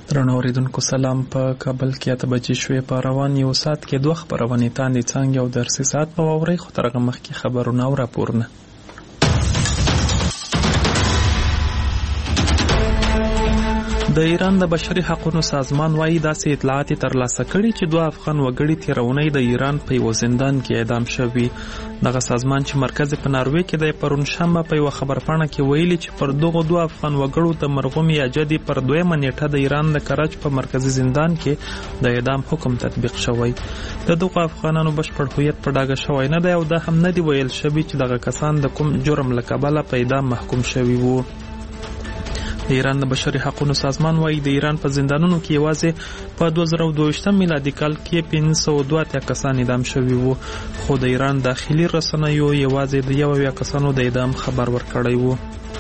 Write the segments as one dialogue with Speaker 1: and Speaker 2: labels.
Speaker 1: درنو اوریدونکو سلام. په کابل کې 8 بجې شوې. په روان یو ساعت کې 2 خبرونه تاندې څنګه او درسي ساعت په ووري خو ترغه مخکې خبرونه او راپورونه. د ایران د بشري حقوقو سازمان وايي داسې اطلاعات ترلاسه کړي چې 2 افغان وګړي تیرونی د ایران په یو زندان کې اعدام شوي. دغه سازمان چې مرکز په ناروې کې د پرون شنبه په یو خبرپاڼه کې ویلي چې پر دغه 2 افغان وګړو د مرغوم یا جدي پر 2 نیټه د ایران د کراچ په مرکزی زندان کې د اعدام حکم تطبیق شوی. د دغه افغانانو بشپړ هویت په ډاګه شوی نه دی او دا هم نه دی ویل شوی چې دغه کسان د کوم جرم له کبله په اعدام محکوم شوي وو. د ایران د بشري حقوقو سازمان وايي د ایران په زندانونو کې یوازې په 2022 میلادي کال کې 502 کسان اعدام شوي وو، خو د ایران داخلي رسنیو یوازې د 1 کسانو د اعدام خبر ورکړی وو.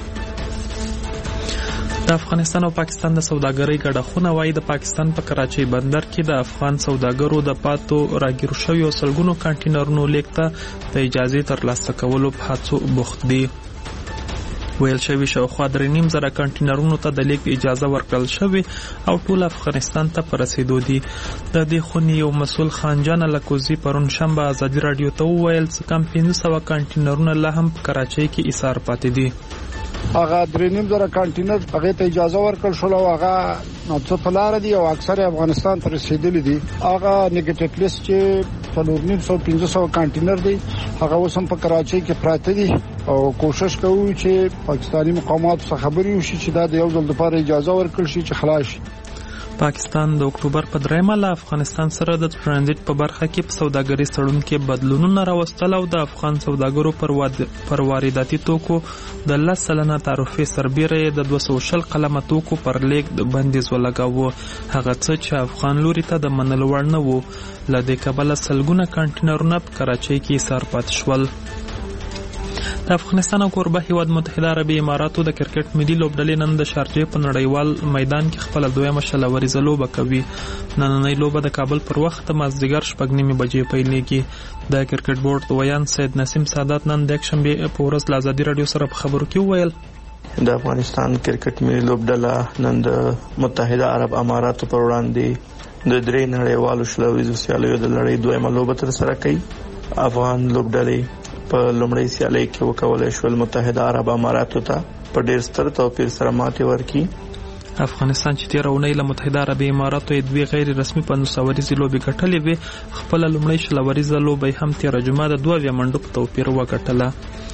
Speaker 1: د افغانستان او پاکستان د سوداګرۍ ګډښونه وايي د پاکستان په کراچۍ بندر کې د افغان سوداګرو د پاتو راګیر شویو سلګونو کانټینرونو لیکته د اجازه ترلاسه کولو په هڅو بوخت دي. ویل شوی شاوخوا 3.5 کانټینرونو ته د لیک اجازه ورکړل شوی او ټول افغانستان ته پر رسیدو دي. د دې خونی یو مسول خانجان لکوزی پرون شنبه ازادي رادیو ته ویل چې کم 500 کانټینرونه لا هم په کراچۍ کې ایثار پاتې دي.
Speaker 2: هغه 3.5 کانټینر هغه ته اجازه ورکړل شو او هغه څه په لار دي او اکثر افغانستان ته رسیدلي دي. هغه نیگیټیو لیست چې 4.5 کانټینر دي هغه اوس هم په کراچۍ کې پراته دي او کوشش کوو چې پاکستانی مقامات څخه خبري وشي چې دا د یو ځل لپاره اجازه ورکړل شي چې خلاص شي.
Speaker 1: پاکستان د اکتوبر په 3 له افغانستان سره د ټرانزیت په برخه کې په سوداګرۍ تړون کې بدلونونه راوستل او د افغان سوداګرو پر وارداتي توکو د 10% تعرفې سربیره د 200 قلمه توکو پر لیک د بندیز ولګاوه. هغه څه چې افغان لوري ته د منلو وړ نه وو. له دې کبله سلګونه کانټینرونه په کراچۍ کې ایثار پاتې شول. د افغانستان او کوربه هیواد متحده عربي اماراتو د کرکټ ملي لوبډلې نن د شارجې په نړیوال میدان کې خپل 2مه شلوریزه لوبه کوي. نننۍ لوبه د کابل پر وخت مازدیګر 6:30 بجې پیلېږي. د کرکټ بورډ ویان سید نسیم سادات نن د یکشنبه په ورځ له ازادي رادیو سره په خبرو کې وویل
Speaker 3: د افغانستان کرکټ ملي لوبډله نن د متحده عرب اماراتو پر وړاندې د 3 نړیوالو شلوریزو سیالیو د لړۍ 2مه لوبه ترسره کړي. افغان لوبډلې په لومړۍ سیالۍ کې وکولای شول متحده عرب اماراتو ته په ډېر ستر توپیر سره ماتې ورکړي.
Speaker 1: افغانستان چې تیر اونۍ له متحده عرب اماراتو دوه غیر رسمي 500 لوبې ګټلې وي، خپل لومړۍ شلوریزه لوبه هم تیر جمعه د 2 منډو په توپیر وګټله.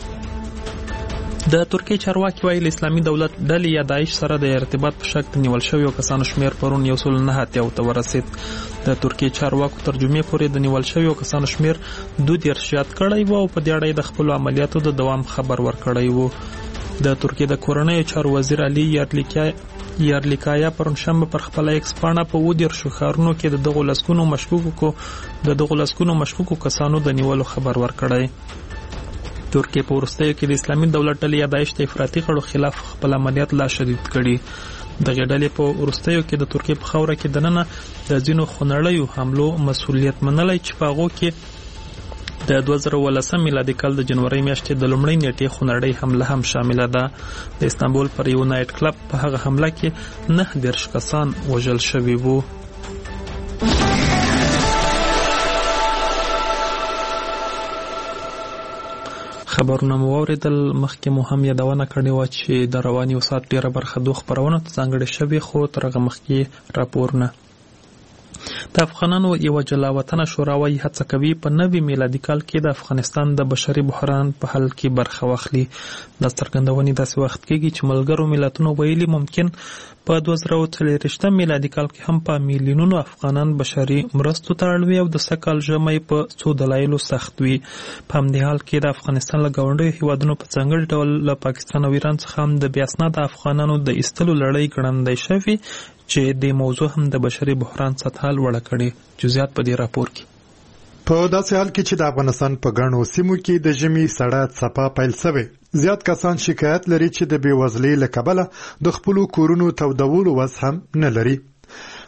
Speaker 1: د ترکیې چارواکي وايي اسلامي دولت ډلې یا داعش سره د ارتباط په شک نیول شویو کسانو شمیر پرون 109 ته ورسید. د ترکیې چارواکو ترجمه پورې د نیول شویو کسانو شمیر 2 شیات کړی وو او په دې اړه د خپل عملیاتو د دوام خبر ورکړی وو. د ترکیې د کورنۍ چارو وزیر علي یارلیکایا پرون شنبه پر خپل ایکس پاڼه په 10 ښارونو کې د دغو لسکونو مشکوکو کسانو د نیولو خبر ورکړی. ترکیه په وروستیو کې د اسلامي دولت ډلې یا داعش د افراطي غړو خلاف خپل عملیات لا شدید کړي. دغه ډلې په وروستیو کې د ترکیه په خاوره کې دننه د ځینو خونړیو حملو مسؤلیت منلی چې په هغو کې د 2018 میلادي کال د جنوري میاشتې د لومړۍ نیټې خونړۍ حمله هم شامله ده. د استانبول پر یو نایټ کلب په هغه حمله کې 9 کسان وژل شوي وو. خبرونه مو اوریدل. مخکې مو هم یادونه کړې وه چې د رواني یو ساعت ډیره برخه 2 خبرونه ته ځانګړې شوې، خو تر هغه مخکې راپورونه. د افغانانو یوه جلا وطنه شورا وايي هڅه کوي په 90 میلادي کال کې د افغانستان د بشري بحران په حل کې برخه واخلي. دا څرګندونې داسې وخت کېږي چې ملګرو ملتونو ویلي ممکن په 2040 میلادي کال کې هم په میلیونونو افغانان بشري مرستو ته اړ وي او د سږ کال ژمی په څو دلایلو سخت وي. په همدې حال کې د افغانستان له ګاونډیو هیوادونو په ځانګړي ډول له پاکستان او ایران څخه هم د بې اسناده افغانانو د ایستلو لړۍ ګړندی شوي چې د موضوع هم د بشري بحران سطح لوړه کړي. جزئیات په دې راپور کې.
Speaker 4: په داسې حال کې چې د افغانستان په ګڼو سیمو کې د ژمي سړه څپه پیل شوې، زیات کسان شکایت لري چې د بېوزلۍ له کبله د خپلو کورونو تودولو وس هم نه لري.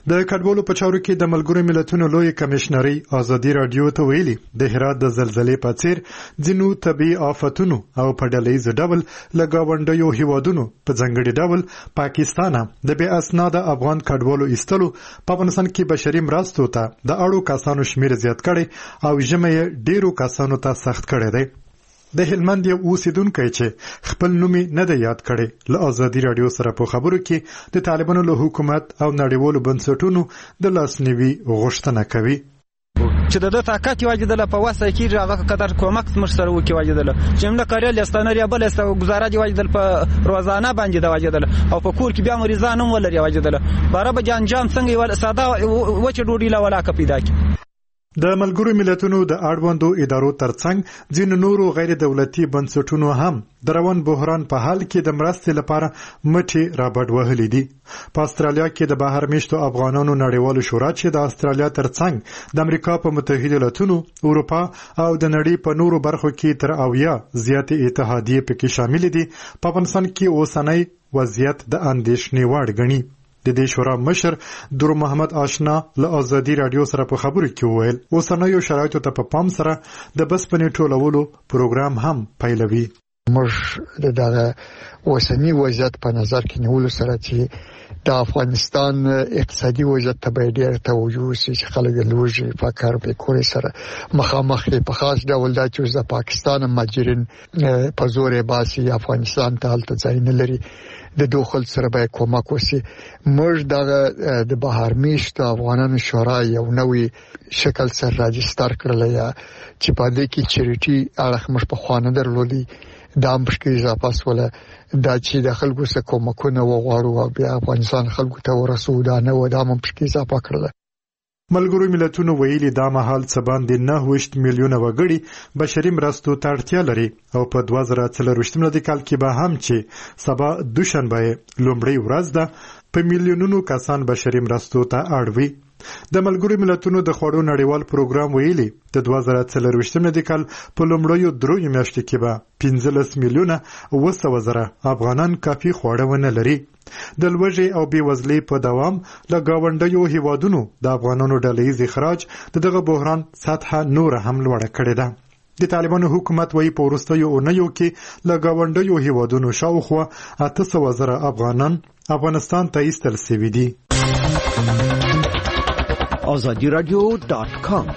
Speaker 4: د کډوالو په چارو کې د ملګرو ملتونو لوی کمشنري ازادي رادیو ته ویلي د هرات د زلزلې په څیر ځینو طبي آفتونو او په ډلهیز ډول له ګاونډیو هیوادونو په ځانګړي ډول پاکستان د بې اسناده افغان کډوالو ایستلو په افغانستان کې بشري مرستو ته د اړو کسانو شمیر زیات کړي او ژمه یې ډیرو کسانو ته سخت کړی دی. د هلمند یو اوسیدونکی چې خپل نوم نه دی یاد کړی له ازادي رادیو سره په خبرو کې د طالبانو له حکومت او نړیوالو بنسټونو د لاسنیوي غوښتنه کوي
Speaker 5: چې د طاقت واجدله په واسه کې هغه قدر کومک مر سره وکي واجدله جمله کاریال استانری بل است گزاره دی واجدل په روزانه باندې دی واجدله او په کور کې بیا مریضان هم ولري واجدله بارابه جان څنګه ول ساده وچ ډوډۍ لا ولا کپیدا کی
Speaker 4: د ملګرو ملتونو د اړوندو ادارو ترڅنګ ځینو نورو غیر دولتي بنسټونو هم د روان بحران په حال کې د مرستې لپاره مټې رابډ وهلې دي. په استرالیا کې د بهر میشتو افغانانو نړیوالو شورا چې د استرالیا ترڅنګ د امریکا په متحده ایالاتونو، اروپا او د نړۍ په نورو برخو کې تر 80 زیاتې اتحادیې پکې شامل دي، په افغانستان کې اوسنۍ وضعیت د اندېښنې وړ ګڼي. د دې شورا مشر درو محمد آشنا له ازادي رادیو سره په خبرو کې وویل اوسنیو شرایطو ته په پام سره د بسپنې ټولولو پروګرام هم پیلوي.
Speaker 6: موږ د اوسنی وضعیت په نظر کې نیولو سره چې د افغانستان اقتصادي وضعیت ته باید ډېر توجه وشي چې خلک د لوږې فقر بیکارۍ سره مخامخ دي. په خاص ډول دا چې د پاکستان مهاجرین په زور باسي افغانستان ته هلته ځای نه لري د دوخل سره باید کومک وشي. موږ د بهر میشتو افغانانو شورا یو نوې شکل سره راجستر کړل یا چې په دې کې چریټي اړه موږ په خوانه درلودي دا مشکل اضافه سوله دا چې د خلکو سره کومکونه وغواړو او بیا افغانستان خلکو ته ورسو دا نه و دا مشکل اضافه کړل.
Speaker 4: ملګرو ملتونو ویلي دا مهال څه باندې 9 میلیونه وګړي بشري مرستو ته اړتیا لري او په 2024 میلادي کال کې به هم چې سبا دوشنبه لومړۍ ورځ ده په میلیونونو کسان بشري مرستو ته اړ وي. د ملګرو ملتونو د خوړو نړیوال پروګرام ویلي د 2024 میلادي کال په لومړیو 3 میاشتو کې به 15 میلیونه 200 زره افغانان کافي خواړه ونه لري. د لوږې او بېوزلۍ په دوام له ګاونډیو هیوادونو د افغانانو ډلهیز اخراج دغه بحران سطحه نور هم لوړه کړې ده. د طالبانو حکومت وايي په وروستیو اونیو کې له ګاونډیو هیوادونو شاوخوا 800 زره افغانان افغانستان ته ایستل شوي دي.
Speaker 7: azadiradio.com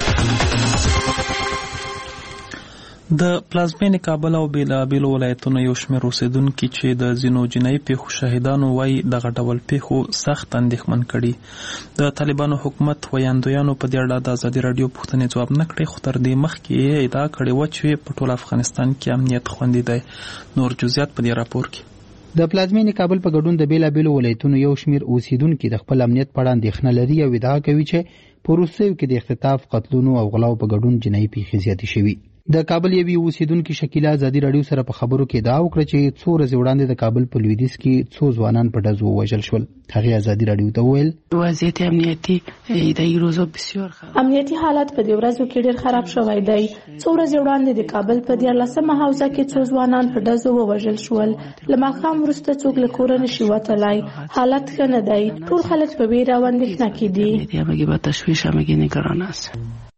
Speaker 1: د پلازمینې کابل او بیلابیلو ولایتونو یو شمېر اوسېدونکي چې د ځینو جنایي پیښو شاهدانو وایي دغه ډول پیښو سخت اندېښمن کړي. د طالبانو حکومت ویاندویانو په دې اړه د ازادي راډیو پوښتنې ځواب نه کړې، خو تر دې مخکې یې ادعا کړې وه چې په ټول افغانستان کې امنیت خوندي دی. نور جزئیات په دې راپور کې.
Speaker 8: د پلازمینې کابل په ګډون د بیلابیلو ولایتونو یو شمېر اوسېدونکي د خپل امنیت په اړه اندېښنه لري او ادعا کوي چې په وروستیو کې د اختطاف، قتلونو او غلاو په ګډون جنایي پیښې زیاتې شوي. د کابل یوې اوسېدونکي شکیله ازادي راډیو سره په خبرو کې ادعا وکړه چې 2 ورځې وړاندې د کابل په لویدیځ کې 2 ځوانان په ډزو ووژل شول. هغې ازادي راډیو ته وویل
Speaker 9: وضعیت امنیتي د این روزا بسیار خراب،
Speaker 10: امنیتي حالت په دې ورځو کې ډېر خراب شوی دی. 2 ورځې وړاندې د کابل په 14مه حوزه کې 2 ځوانان په ډزو ووژل شول. له ماښام وروسته څوک له کوره نشي وتلی. حالت ښه نه دی. ټول خلک په ویره او اندېښنه کې دي.
Speaker 9: همگی با تشویش، همگی نگران است.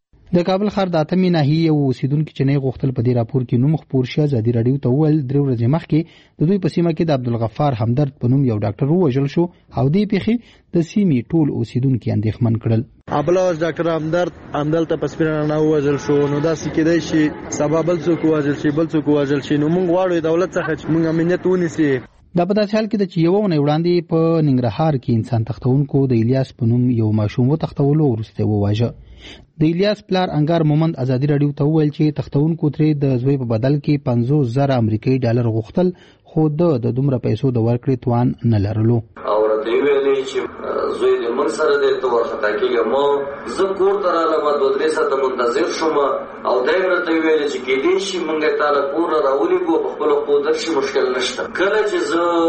Speaker 8: د کابل ښار د اتمې ناحیې یو اوسېدونکي چې نه غوښتل په دې راپور کې نوم خپور شي ازادي راډیو ته وویل 3 ورځې مخکې د دوی په سیمه کې د عبدالغفار همدرد په نوم یو ډاکټر ووژل شو او دې پیښې د سیمې ټول اوسېدونکي اندېښمن کړل.
Speaker 3: ابلاز ډاکټر همدلته په سپینانه ووژل شو، نو داسې کېدای شي سبا بل څوک ووژل شي، بل څوک ووژل شي. نو موږ غواړو دولت څخه چې موږ امنیت ونیسي.
Speaker 8: دا په داسې حال کې چې یو ونې وړاندې په ننګرهار کې انسان تختونکو د الیاس په نوم یو ماشوم وتښتولو وروسته وواژه. د الیاس پلار انګار مومند ازادي راډیو ته وویل چې تختونکو ترې د زوی په بدل کې 50,000 امریکایي ډالر غوښتل، خو د دومره پیسو د ورکړې توان نه لرلو.
Speaker 11: او راته ویلې چې زوی دې من سره دې ته ورخطا کېږه. ما زه کور ته رالم، 2-3 ساعته منتظر شوم او دی راته ویلې چې کېدای شي موږ تاله کور راولېږو، په خپله قدرت شي، مشکل نشته. کله چې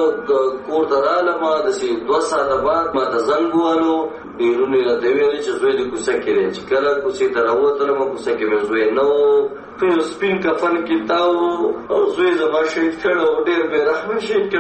Speaker 11: زه کور ته رالم داسې 2 ساعته بعد ما ته زنګ ووهلو، بیرون یې راته ویلې چې زوی دې کوڅه کې دی. چې کله کوڅې ته راوتلم کوڅه کې مې زوی نه و، په یو سپین کفن کې تاو او زوی زما شهید کړی و، ډېر بې رحمه شهید کړی و.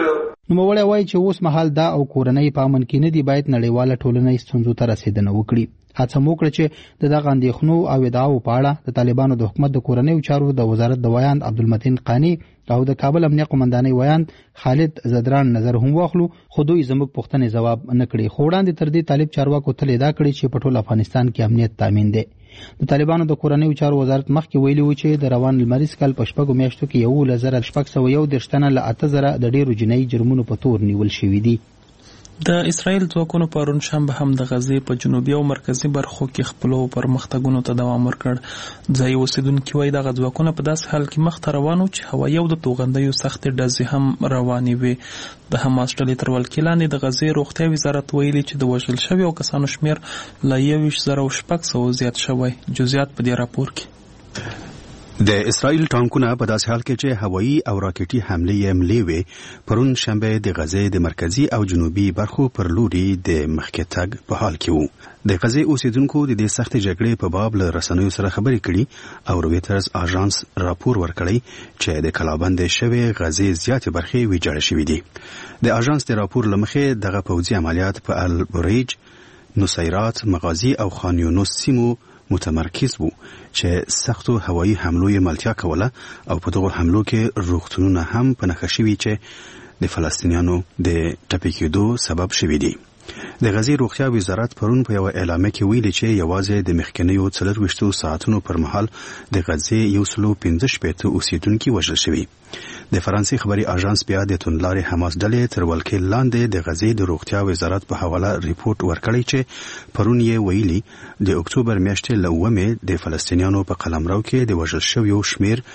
Speaker 8: نوموړی وایي چې اوس مهال دا او کورنۍ په امن کې نه دي، باید نړیواله ټولنه ستونزو ته رسیدنه وکړي. هڅه وکړه چې دغه اندېښنو او ادعاو په اړه د طالبانو د حکومت د کورنیو چارو د وزارت د ویاند عبدالمتین قانی او د کابل امنیه قومندانۍ ویاند خالد زدران نظر هم واخلو، خو دوی زموږ پوښتنې ځواب نه کړي. خو وړاندې تر دې طالب چارواکو تل ادعا کړې چې په ټول افغانستان کې امنیت تامین دی. د طالبانو د کورنیو چارو وزارت مخکې ویلي و چې د روان لمریز کال په 6 میاشتو کې 1,601 تنه له 8,000 د ډیرو جنایي جرمونو په تور نیول شوي دي.
Speaker 1: د اسرائیل ځواکونو پرون شنبه هم د غزې په جنوبي او مرکزي برخو کې خپلو پرمختګونو ته دوام ورکړ. ځایي اوسیدونکي وایي دغه ځواکونه په داسې حال کې مخ ته روان وو چې هوایي او د توغندیو سختې ډزې هم روانې وې. د حماس ډلې تر ولکې لاندې د غزې روغتیا وزارت ویلي چې د وژل شویو کسانو شمېر له 21,600 زیات شوی. جزئیات په دې راپور کې.
Speaker 7: د اسرائیل ټانکونه په داسې حال کې چې هوایي او راکټي حملې یې ملې وې پرون شنبه د غزې د مرکزي او جنوبي برخو پر لوري د مخکې تګ په حال کې وو. د غزې اوسیدونکو د دې سختې جګړې په باب له رسنیو سره خبرې کړي او رویټرز اژانس راپور ورکړی چې د کلابند شوی غزې زیاتې برخې ویجاړې شوې دي. د اژانس د راپور لمخې دغه پوځي عملیات په البریج، نصیرات، مغازي او خان یونس سیمو متمرکز وو چې سختو هوایي حملو یې ملتیا کوله او په دغه حملو کې روغتونونه هم په نښه شوي چې د فلسطینیانو د ټپي کېدو سبب شوي دي. د غزې روغتیا وزارت پرون په یو اعلامیه کې ویلي چې یوازې د مخکنیو 24 ساعتونو پر مهال د غزې 115 اوسیدونکي وژل شوي. د فرانسې خبري اژانس بیا د توندلارې حماس ډلې تر ولکې لاندې د غزې د روغتیا وزارت په حواله ریپورت ورکړی چې پرون یې ویلي د اکتوبر میاشتې له 9 د فلسطینیانو په قلمرو کې د وژل شویو شمیر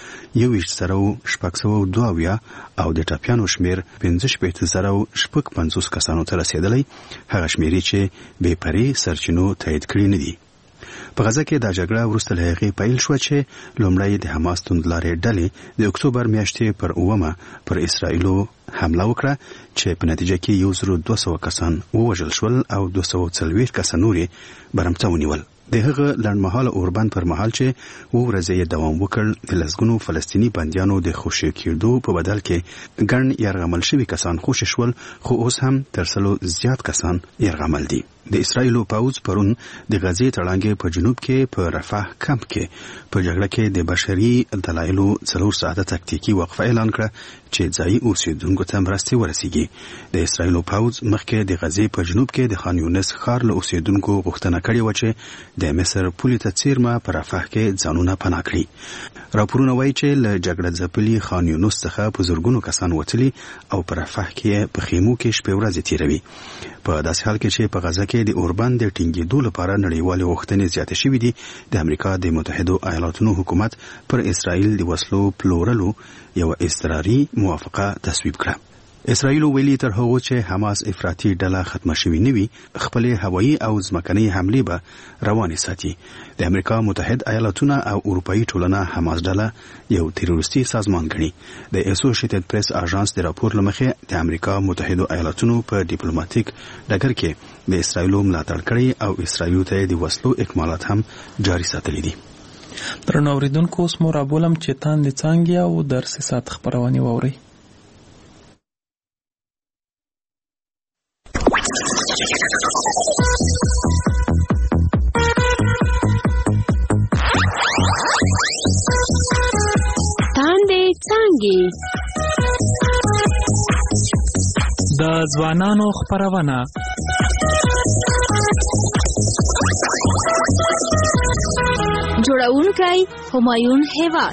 Speaker 7: 1,602 او د ټپیانو شمیر 15,650 کسانو ته رسیدلی، هغه شمیرې چې بې پرې سرچینو تایید کړي نه دي. په غزه کې دا جګړه وروسته له هغې پیل شوه چې لومړی د حماس توندلارې ډلې د اکتوبر میاشتې پر 9 پر اسرائیلو حمله وکړه چې په نتیجه کې 1,200 کسان ووژل شول او 240 کسان نور برمته ونیول. د هغه لنډمهاله اوربند پر مهال چې ورځې دوام وکړ، د لسګونو فلسطیني بندیانو د خوشي کېدو په بدل کې ګڼ یرغمل شوي کسان خوشي شول، خو اوس هم تر 100 زیات کسان یرغمل دي. د اسرائیلو پوځ پرون د غزې تړانګې په جنوب کې په رفح کمپ کې په جګړه کې د بشري دلایلو 4 ساعته تکتیکي وقفه اعلان کړه چې ځایي اوسیدونکو ته مرستې ورسیږي. د اسرائیلو پوځ مخکې د غزې په جنوب کې د خان یونس ښار له اوسیدونکو غوښتنه کړې وه چې د مصر پولې ته څیرمه په رفح کې ځانونه پناه کړي. راپورونه وایي چې له جګړه ځپلي خان یونس څخه په زرګونو کسان وتلي او په رفح کې په خیمو کې شپې ورځې تیروي. په داسې حال کې چې په غزه کې د اوربند د ټینګېدو لپاره نړیوالې غوښتنې زیاتې شوې دي، د امریکا د متحدو ایالاتونو حکومت پر اسرائیل د وسلو پلورلو یو اضطراري موافقه تصویب کړه. اسرائیل ویلي تر هغه چې حماس افراطي ډله ختمه شوې نه وي، خپلې هوایي او ځمکنۍ حملې به روانې ساتي. د امریکا متحد ایالاتونه او اروپایي ټولنه حماس ډله یو تروریستي سازمان ګڼي. د اسوسییټډ پریس اژانس د راپور لمخې د امریکا متحدو ایالاتونو په ډیپلوماټیک ډګر کې د اسرائیلو ملاتړ کړی او اسرائیل ته د وسلو اکمالات هم جاري ساتلي دي.
Speaker 1: درنو اوریدونکو، اوس مو رابولم چې تاندې څانګې او درس ساعت خبرونه واورئ. د ځوانانو خبرونه
Speaker 12: جوړونکی همایون هیواد.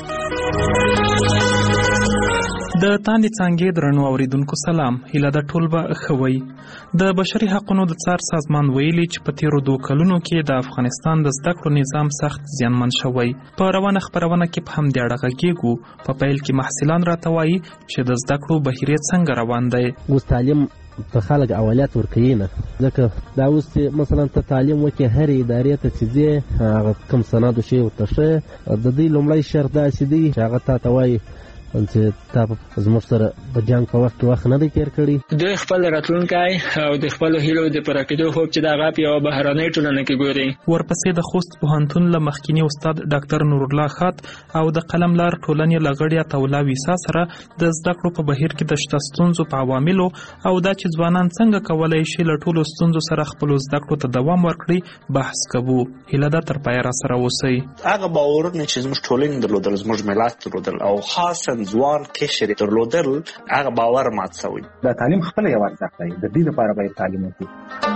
Speaker 1: د تاندې څانګې درنو اوریدونکو سلام، هیله ده ټول به ښه وئ. د بشري حقونو د څار سازمان ویلي چې په تیرو 2 کلونو کې د افغانستان د زده کړو نظام سخت زیانمن شوی. په روانه خبرونه کې په همدې اړه غږیږو. په پیل کې محصلان راته وایي چې د زده کړو بهیر څنګه روان دی.
Speaker 13: اوس تعلیم ته خلک اولویت ورکوي نه، ځکه دا اوس مثلا ته تعلیم وکړې هرې ادارې ته چې ځې هغه کوم سند شی ورته ښه، د دوی لومړی شرط داسې دی چې هغه تا ته وایي چې تا زموږ سره په جنگ په وخت کې وخت نه دی تیر کړی.
Speaker 14: دوی خپل راتلونکی او د خپل هیلو د پوره کېدو خوب چې د هغه په یوه بهرنۍ ټولنه کې ګوري.
Speaker 1: ورپسې د خوست پوهنتون له مخکینی استاد ډاکټر نورالله خات او د قلم لار ټولنې له غړي عطاالله ویسا سره د زده کړو په بهیر کې د شته ستونزو په عواملو او دا چې ځوانان څنګه کولی شي له ټولو ستونزو سره خپلو زده کړو ته دوام ورکړي بحث کوو. هیله ده تر پایه راسره اوسئ.
Speaker 15: هغه باورونه چې زموږ ټولنې درلودل، زموږ ملت درلودل او خاصا ځوان قشر درلودل، هغه باور مات شوی.
Speaker 16: دا تعلیم خپل یو ارزښت دی، د دې لپاره باید تعلیم وکړو.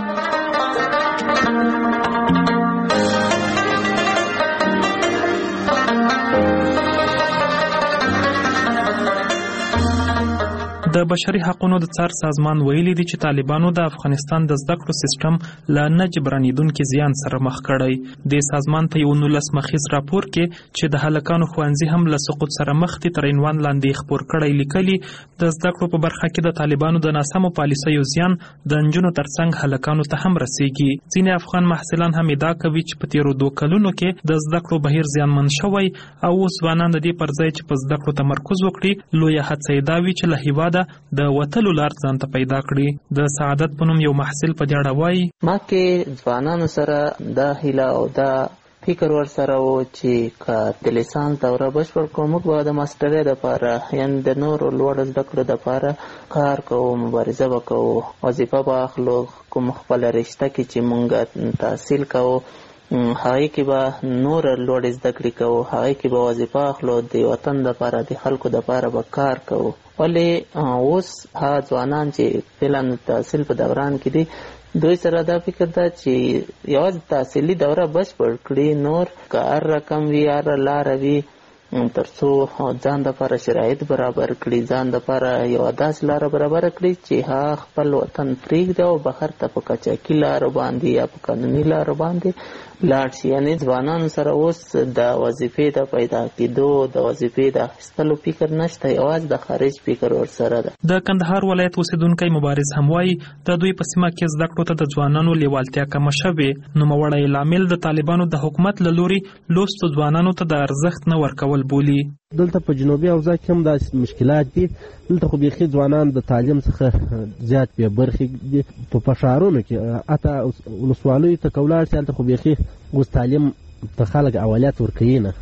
Speaker 1: د بشري حقوقو د څار سازمان ویلي دي چې طالبانو د افغانستان د زده کړو سیستم له نه جبرانیدونکي زیان سره مخ کړی. د سازمان په یو 19 مخیز راپور کې چې د هلکانو ښوونځي هم له سقوط سره مخ دي تر عنوان لاندې خپور کړی لیکلي د زده کړو په برخه کې د طالبانو د ناسمو پالیسیو زیان د نجونو ترڅنګ هلکانو ته هم رسیږي. ځینې افغان محصلان هم ادعا کوي چې په تیرو 2 کلونو کې د زده کړو بهیر زیانمن شوی او اوس ځوانان د دې پر ځای چې په زده کړو تمرکز وکړي لویه هڅه یې دا وي چې له هېواده د وتلو لار ځان ته پیدا کړي. د سعادت په نوم یو محصل په دې اړه وایي
Speaker 17: ما کې ځوانانو سره دا هیله او دا فکر ور سره و چې که د لیسانس دوره بشپړ کړو موږ به د ماسټرۍ دپاره یعنې د نورو لوړو زده کړو دپاره کار کوو، مبارزه به کوو، وظیفه به اخلو. کوم خپله رشته کې چې موږ تحصیل کوو هغې کې به نور لوړې زده کړې کوو، هغې کې به وظیفه اخلو، د وطن دپاره د خلکو دپاره به کار کوو. ولې اوس هغه ځوانان چې فعلا تحصیل په دوران کې دي دوی سره دا فکر ده چې یوازې تحصیلي دوره بشپړ کړي، نور که هر رقم وي هر لاره وي تر څو ځان دپاره شرایط برابر کړي، ځان دپاره یوه داسې لاره برابر کړي چې هغه خپل وطن پرېږدي او بهر ته په قاچاقي لارو باندې یا په قانوني لارو باندې لاړ شي. یعنې ځوانانو سره اوس د وظیفې د پیدا کېدو د وظیفې د اخیستلو فکر نشته، یوازې د خارج فکر ورسره ده.
Speaker 1: د کندهار ولایت اوسیدونکی مبارز هم وایي د دوی په سیمه کې زده کړو ته د ځوانانو لیوالتیا کمه شوې. نوموړی لامل د طالبانو د حکومت له لورې لوستو ځوانانو ته د ارزښت نه ورکول بولي.
Speaker 13: دلته په جنوبي اوضاع کې هم داسې مشکلات دي. دلته خو بیخي ځوانان د تعلیم څخه زیات بې برخې دي. په ښارونو کې حتی ولسوالیو ته که ولاړ شي هلته خو بیخي اوس تعلیم ته خلک اولویت ورکوي نه،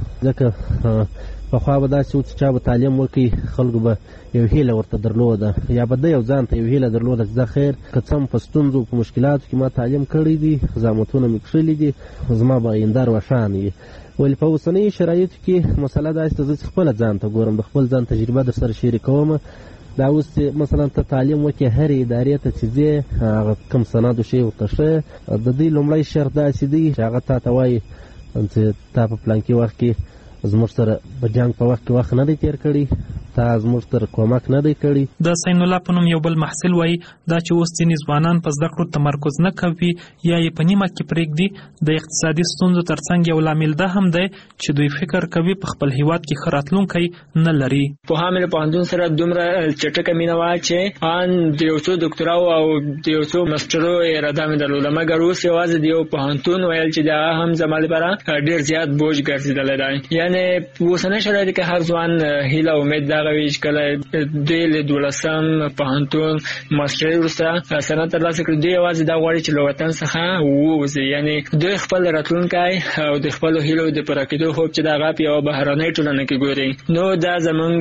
Speaker 13: ځکه پخوا به داسې و چې چا به تعلیم وکړي خلکو به یو هیله ورته درلوده یا به د یو ځان ته یو هیله درلوده چې زه خیر که څه هم په ستونزو په مشکلاتو کې ما تعلیم کړی دي، زحمتونه مې کښلي دي، زما به آینده روښانه وي. ولې په اوسنیو شرایطو کې مسله داسې ده زه چې خپله ځان ته ګورم، د خپل ځان تجربه در سره شریکوم. دا اوس چې مثلا ته تعلیم وکړې هرې ادارې ته چې ځې هغه کوم سند شی ورته ښه د دوی لومړی شرط داسې دی چې هغه تا ته وایي چې تا په پلانکي وخت کې زموږ سره په جنګ په وخت کې وخت نه دی تیر کړی، تا زموږ سره کومک نه دی کړی.
Speaker 1: د سین الله په نوم یو بل محصل وایي دا چې اوس ځینې ځوانان په زده کړو تمرکز نه کوي یا یې په نیمه کې پرېږدي د اقتصادي ستونزو ترڅنګ یو لامل دا هم دی چې دوی فکر کوي په خپل هیواد کې ښه راتلونکی نه لري.
Speaker 14: پوهه مې له پوهنتون سره دومره چټکه مینه وه چې ان د یو څو ډاکټراو او د یو څو ماسټرو اراده مې درلوده، مګر اوس یوازې د یو پوهنتون ویل چې دا هم زما لپاره ډېر زیات بوج ګرځېدلی دی. یعنې په اوسنۍ شرایطو کې هر ځوان هیله امید دغه وي چې کله دوی له 12 پوهنتون ماسټرۍ وروسته سند ترلاسه کړي دوی یوازې دا غواړي چې له وطن څخه ووځي. یعنې دوی خپل راتلونکی او د خپلو هیلو د پوره کېدو خوب چې د هغه په یوه بهرنۍ ټولنه کې ګوري. نو دا زموږ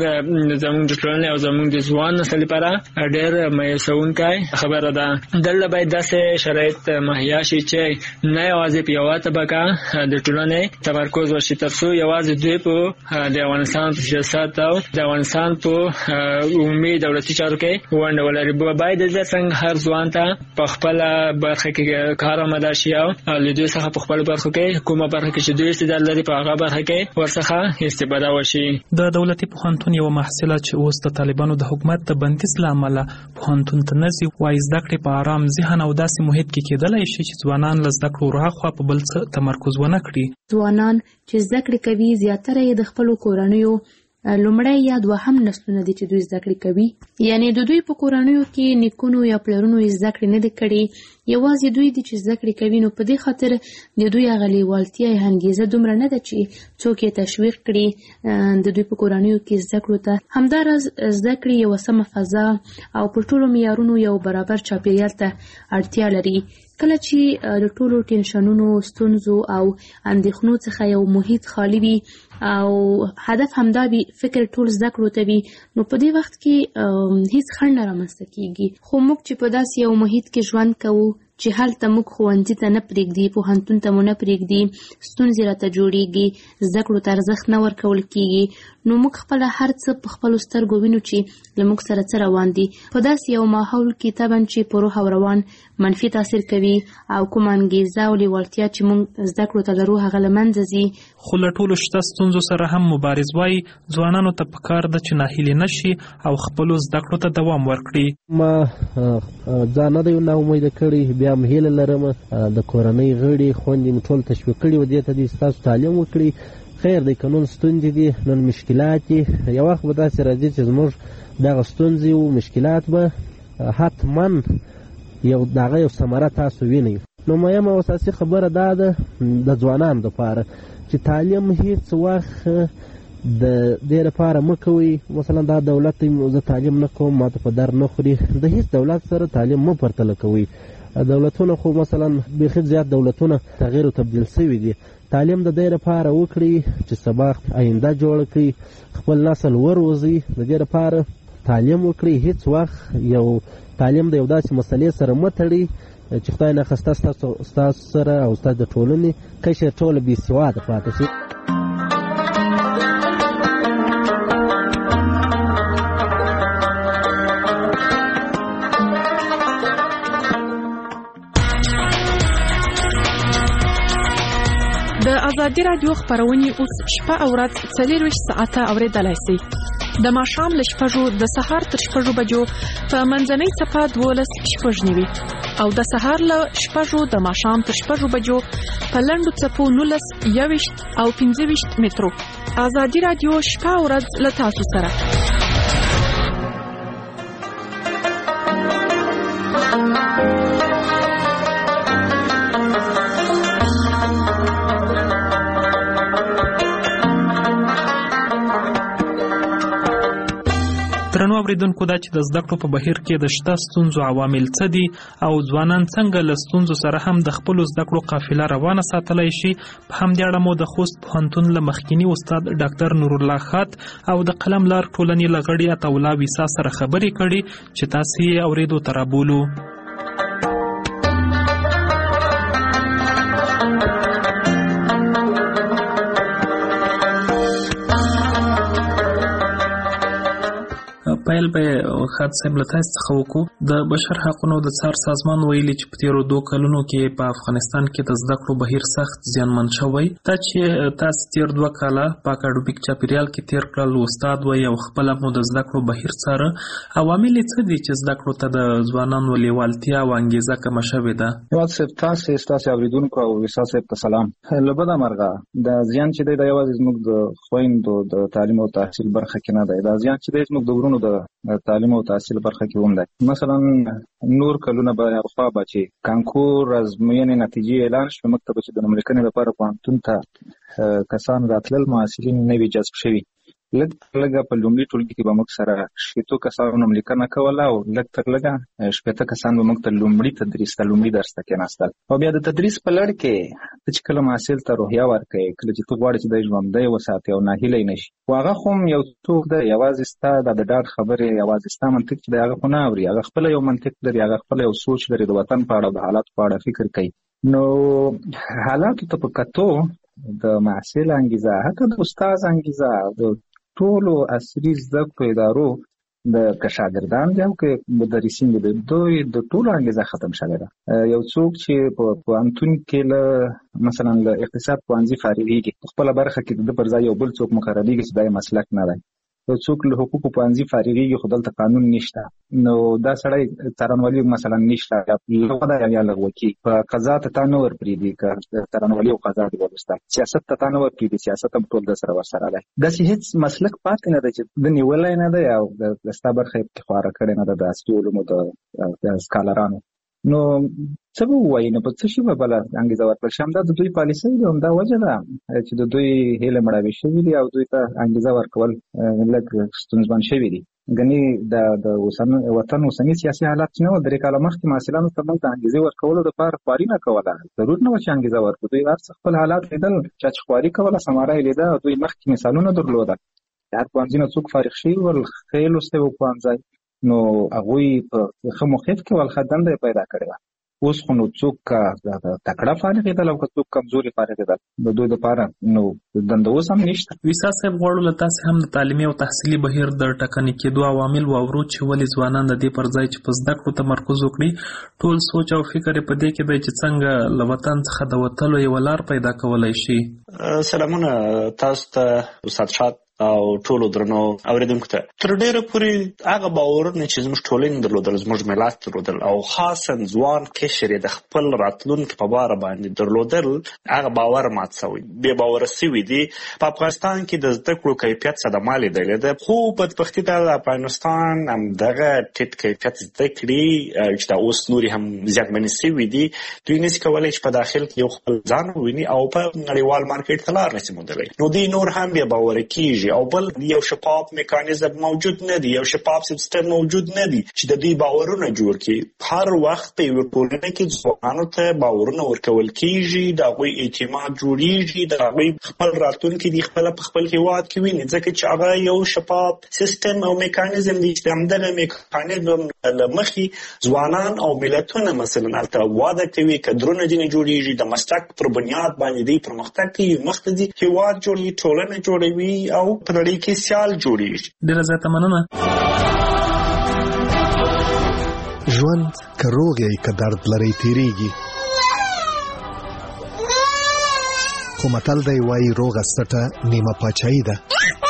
Speaker 14: د ټولنې او زموږ د ځوان نسل لپاره ډېر مایوسونکی خبره ده. دلته باید داسې شرایط مهیا شي چې نه یوازې په یوه طبقه د ټولنې تمرکز وشي تر څو یوازې دوی په د افغانستان په سیاست او د افغانستان په عمومي دولتي چارو کې ونډه ولري. باید د څنګه هر ځوان ته په خپله برخه کې کار آماده شي او له دوی څخه په خپلو برخو کې کومه برخه کې چې دوی استعداد لري په هغه برخه کې ورڅخه استفاده وشي.
Speaker 1: د دولتي پوهنتون یوه محصله چې اوس د طالبانو د حکومت د بندیز له امله پوهنتون ته نه ځي وایي زده کړې په ارام ذهن او داسې محیط کې کېدلی شي چې ځوانان له زده کړو راخوا په بل څه تمرکز ونه کړي.
Speaker 10: ځوانان چې زده کړې کوي زیاتره یې د خپلو کورنیو لومړی یا دوهم نسلونه دي چې دوی زده کړې کوي، یعنی د دوی په کورنیو کې نیکونو یا پلرونو یې زده کړې نه دي کړې، یوازې دوی دي چې زده کړې کوي. نو په دې خاطر د دوی هغه لیوالتیا یا انګیزه دومره نه ده چې څوک یې تشویق کړي د دوی په کورنیو کې زده کړو ته. همداراز زده کړې یوه سمه فضا او په ټولو معیارونو یو برابر چاپیریال ته اړتیا لري. کله چې د ټولو ټینشنونو، ستونزو او اندېښنو څخه یو محیط خالی وي او هدف همدا وي فکر ټول زده کړو ته وي، نو په دې وخت کې هیڅ خنډ نه رامنځته کیږي. خو موږ چې په داسې یو محیط کې ژوند کوو چې هلته موږ ښوونځي ته نه پرېږدي، پوهنتون ته مو نه پرېږدي، ستونزې راته جوړېږي، زده کړو ته ارزښت نه ورکول کېږي، نو موږ خپله هر څه په خپلو سترګو وینو چې له موږ سره څه روان دي. په داسې یو ماحول کې طبعا چې په روح او روان منفي تاثیر کوي او کومه انګیزه او لیوالتیا چې موږ زده کړو ته لرو هغه له منځه ځي.
Speaker 1: خو له ټولو شته ستونزو سره هم مبارز وایي ځوانانو ته پکار ده چې ناهیلې نشي او خپلو زده کړو ته دوام ورکړي.
Speaker 13: ما ځان نه دی نا امیده کړی، بیا هم هیله لرم د کورنۍ غړي خویندې مې ټول تشویق کړي و دې ته دي ستاسو تعلیم وکړي. خیر دی که نن ستونزې دي، نن مشکلات دي، یو وخت به داسې راځي چې زموږ دغه ستونزې او مشکلات به حتما یو دغه یو ثمره تاسو وینئ. نو مهمه او اساسي خبره دا ده د ځوانانو دپاره چې تعلیم هېڅ وخت د دې لپاره مه کوئ مثلا دا دولت زه تعلیم نه کوم ماته په در نه خوري، د هېڅ دولت سره تعلیم مه پرتله کوئ. دولتونه خو مثلا بیخي زیات دولتونه تغییر او تبدیل شوي دي. تعلیم د دې لپاره وکړئ چې سبا آینده جوړه کړئ، خپل نسل وروزئ. د دې لپاره تعلیم وکړئ، هېڅ وخت یو تعلیم د یو داسې مسلې سره مه تړئ چې خدای ناخواسته ستاسو سره او ستاسو د ټولنې کشر ټوله بې سواده پاتې شي.
Speaker 18: د ازادي راډیو خپرونې اوس شپه او ورځ 24 ساعته اورېدلای شئ. د ماښام له 6 د سهار تر 6 بجو په منځنۍ صفحه 12:09 او د سهار له 6 د ماښام تر 6 بجو په لنډو څپو 19 21 او 25 مترو. ازادي راډیو شپه او ورځ له تاسو سره.
Speaker 1: درنو اوریدونکو، دا چې د زده کړو په بهیر کې د شته ستونزو عوامل څه دي او ځوانان څنګه له ستونزو سره هم د خپلو زده کړو قافله روانه ساتلی شي، په همدې اړه مو د خوست پوهنتون له مخکیني استاد ډاکټر نورالله خات او د قلم لار ټولنې له غړي عطاالله ویسا سره خبرې کړي چې تاسې یې اورېدو ته رابولو. پیل به خاط صاحب له تاسو څخه وکړو. د بشر حقونو د څار سازمان ویلي چې په تیرو 2 کلونو کې په افغانستان کې د زده کړو بهیر سخت زیانمن شوی. دا چې تاسو تیر 2 کاله په اکاډمیک چاپیریال کې تیر کړل، استاد وایي او خپله مو د زده کړو بهیر څاره، عوامل یې څه دي چې زده کړو ته د ځوانانو لیوالتیا او انګیزه کمه شوې ده؟
Speaker 16: هیواد صاحب تاسو اوریدونکو او ویسا صاحب ته سلام. له بده مرغه د زیان چې دی دا یوازې زموږ د خویندو د تعلیم او تحصیل برخه کې نه دی، دا زیان چې دی زموږ د ورونو د تعلیم او تحصیل برخه کې هم دی. مثلا نور کلونه به خوا به چې کانکور ازموینې نتیجې اعلان شوې، موږ ته به چې د نوملیکنې لپاره پوهنتون ته کسان راتلل، محصلین نوي جذب شوي. لږ تر لږه په لومړي ټولګي کې به موږ سره 60 کسانو نوملیکنه کوله او لږ تر لږه 80 کسان به موږ ته لومړي تدریس ته لومړي درس ته کېناستل. او بیا د تدریس په لړ کې ته چې کله محصل ته روحیه ورکوې، کله چې ته غواړې چې دی ژوندی وساتې او ناهیلی نه شي، خو هغه خو هم یو څوک دی، یوازې ستا د ډاډ خبرې، یوازې ستا منطق چې دی هغه خو نه اوري، هغه خپله یو منطق لري، هغه خپله یو سوچ لري، د وطن په اړه، د حالاتو په اړه فکر کوي. نو حالاتو ته په کتو د محصل انګیزه، حتی د استاد انګیزه، د ټولو عصري زده کړو ادارو د که شاګردان دي او که مدرسین دي، دوی د ټولو انګیزه ختم شوې ده. یو څوک چې په پوهنتون کې له مثلا له اقتصاد پوهنځي فارغېږي، په خپله برخه کې د پر ځای یو بل څوک مقرریږي چې دا یې مسلک نه دی، څوک له حقوقو پوهنځي فارغېږي خو دلته قانون نشته، نو دا سړی څارنوالي مثلا نشته لغوه ده یا لغوه کېږي. په قضا ته تا نه ورپرېږدي که څارنوالي او قضا دې وروسته، سیاست ته تا نه ورپرېږدي، سیاست هم ټول در سره ورسره دی. داسې هېڅ مسلک پاتې نه دی چې د نیولی نه دی او د ستا برخه یې پکې خواره کړې نه ده د عصري علومو د سکالرانو. نو څه به ووایي، نو په څه شي به بله انګېزه ورکړل شي؟ همدا د دوی پالیسۍ دي، همدا وجه ده چې د دوی هیلې مړاوې شوي دي او دوی ته انګېزه ورکول لږ ستونزمن شوي دي. ګنې د وطن اوسني سیاسي حالات چې نه وو، 3 کاله مخکې محصلانو ته موږ د انګېزې ورکولو دپاره خواري نه کوله، ضرور نه وه چې انګېزه ورکړو. دوی هر څه خپل حالات لیدل، چا چې خواري کوله ثمره یې لیده او دوی مخکې مثالونه درلوده. هر پوهنځي نه څوک فارغ شوي ول، ښه لوستی و پوهنځی، نو هغوی په ښه موقف کې ول، ښه دنده یې پیدا کړې وه. اوس خو نو څوک تکړه فارغېدل او که څوک کمزوري فارغېدل، د دوی دپاره نو دنده اوس هم نشته.
Speaker 1: ویسا صاحب، غواړو له تاسې هم د تعلیمي او تحصیلي بهیر د ټکنۍ کېدو عوامل واورو چې ولې ځوانان د دې پر ځای چې په زده کړو تمرکز وکړي، ټول سوچ او فکر یې په دې کې دی چې څنګه له وطن څخه د وتلو یوه لار پیدا کولی شي.
Speaker 15: سلامونه تاسو ته استاد شاد او ټولو درنو اوریدونکو ته. تر ډېره پورې هغه باورونه چې زموږ ټولنې درلودل، زموږ ملت درلودل او خاصا ځوان قشر یې د خپل راتلونکي په باره باندې درلودل، هغه باور مات شوی، بې باوره شوي دي. په افغانستان کې د زده کړو کیفیت صدمه لیدلې ده، خو بدبختي ده د افغانستان همدغه ټیټ کیفیت زده کړې چې دا اوس نورې هم زیانمنې شوي دي، دوی نشي کولی چې په داخل کې یو خپل ځان وویني او په نړیوال مارکیټ ته لار نشي موندلی. نو دوی نور هم بې باوره کېږي او بل یو شفاف میکانیزم موجود نه دی، یو شفاف سیستم موجود نه دی چې د دوی باورونه جوړ کړي. هر وخت په یو ټولنه کې ځوانانو ته باورونه ورکول کېږي، د هغوی اعتماد جوړېږي، د هغوی خپل راتلونکي دی خپله په خپل هېواد کې ویني، ځکه چې هغه یو شفاف سیستم او میکانیزم دی چې همدغه میکانیزم له مخې ځوانان او ملتونه مثلا هلته واده کوي، کدرونه ځینې جوړېږي، د مسلک پر بنیاد باندې دوی پرمختګ کوي، مخته ځي، هېواد جوړوي، ټولنه جوړوي او په نړۍ کې سیال جوړېږي.
Speaker 1: ډېره زیاته مننه.
Speaker 19: ژوند که روغ یې که درد لرئ تېرېږي، خو متل دی وایي روغه سټه نیمه پاچاهي ده.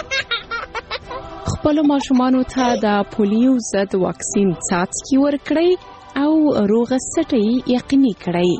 Speaker 18: خپلو ماشومانو ته د پولیو ضد واکسین څاڅکي ورکړئ او روغه سټه یې یقیني کړئ.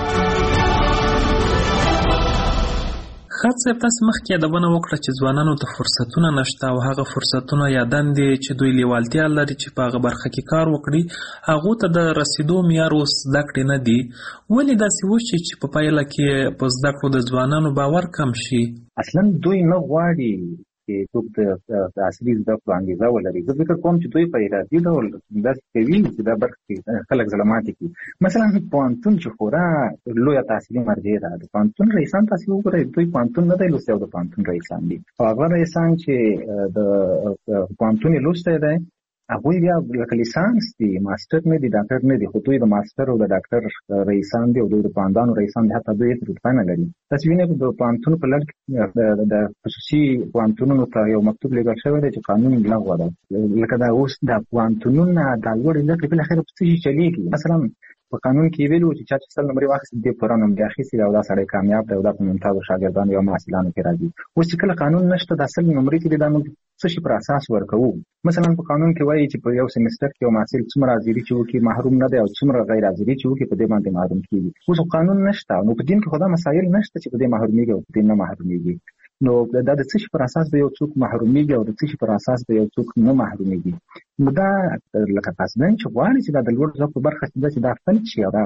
Speaker 1: خاص صاحب، تاسو مخکې یادونه وکړه چې ځوانانو ته فرصتونه نشته او هغه فرصتونه یا دندې چې دوی لیوالتیا لري چې په هغه برخه کې کار وکړي، هغو ته د رسیدو معیار اوس زده کړې نه دي. ولې داسې وشي چې په پایله کې په زده کړو د ځوانانو باور کم شي؟
Speaker 16: اصلا دوی نه غواړي چې څوک د عصري زده کړو انګېزه ولري. زه فکر کوم چې دوی په ارادي ډول داسې کوي چې دا برخه کې خلک زړه ماتې کړي. مثلا پوهنتون چې خورا لویه تحصیلي مرجع ده، د پوهنتون رئیسان تاسې وګورئ، دوی پوهنتون نه دی لوستی او د پوهنتون رئیسان دي. او هغه رئیسان چې د پوهنتون یې لوستی دی، هغوی بیا لکه لیسانس دي، ماسټر نه دي، ډاکټر نه دي، خو دوی د ماسټر او د ډاکټر رئیسان دي او دوی د پوهندانو رئیسان دي، حتی دوی هېڅ رتبه نه لري. تاسې وینئ د پوهنتون په لړ کې د خصوصي پوهنتونونو ته یو مکتوب لیږل شوی دی چې قانون لغوه ده. لکه دا اوس د پوهنتونونه دا لوړې زده کړې بالاخره په څه شي چلېږي. مثلا په قانون کې ویلي وو چې چا چې 100 نمرې واخیستې دې پوره نمرې اخیستې او دا سړی کامیاب دی او دا په ممتازو شاګردانو یا محصلانو کې راځي. اوس چې کله قانون نشته، دا 100 نمرې چې دي دا موږ څه شي پر اساس ورکوو؟ مثلا په قانون کې وایي چې په یو سیمستر کې یو محصل څومره حاضري چې وکړي محروم نه دی او څومره غیر حاضري چې وکړي په دې باندې محروم کېږي. اوس قانون نشته، نو په دین کې خو دا مسایل نشته چې په دې محرومیږي او په دې نه محرومیږي. نو دا د څه شي پر اساس د یو څوک محرومیږي او د څه شي پر اساس د یو څوک نه محرومیږي؟ نو دا لکه قصدن چې غواړي چې دا د لوړ زده کړو برخه چې دا فلج شي او دا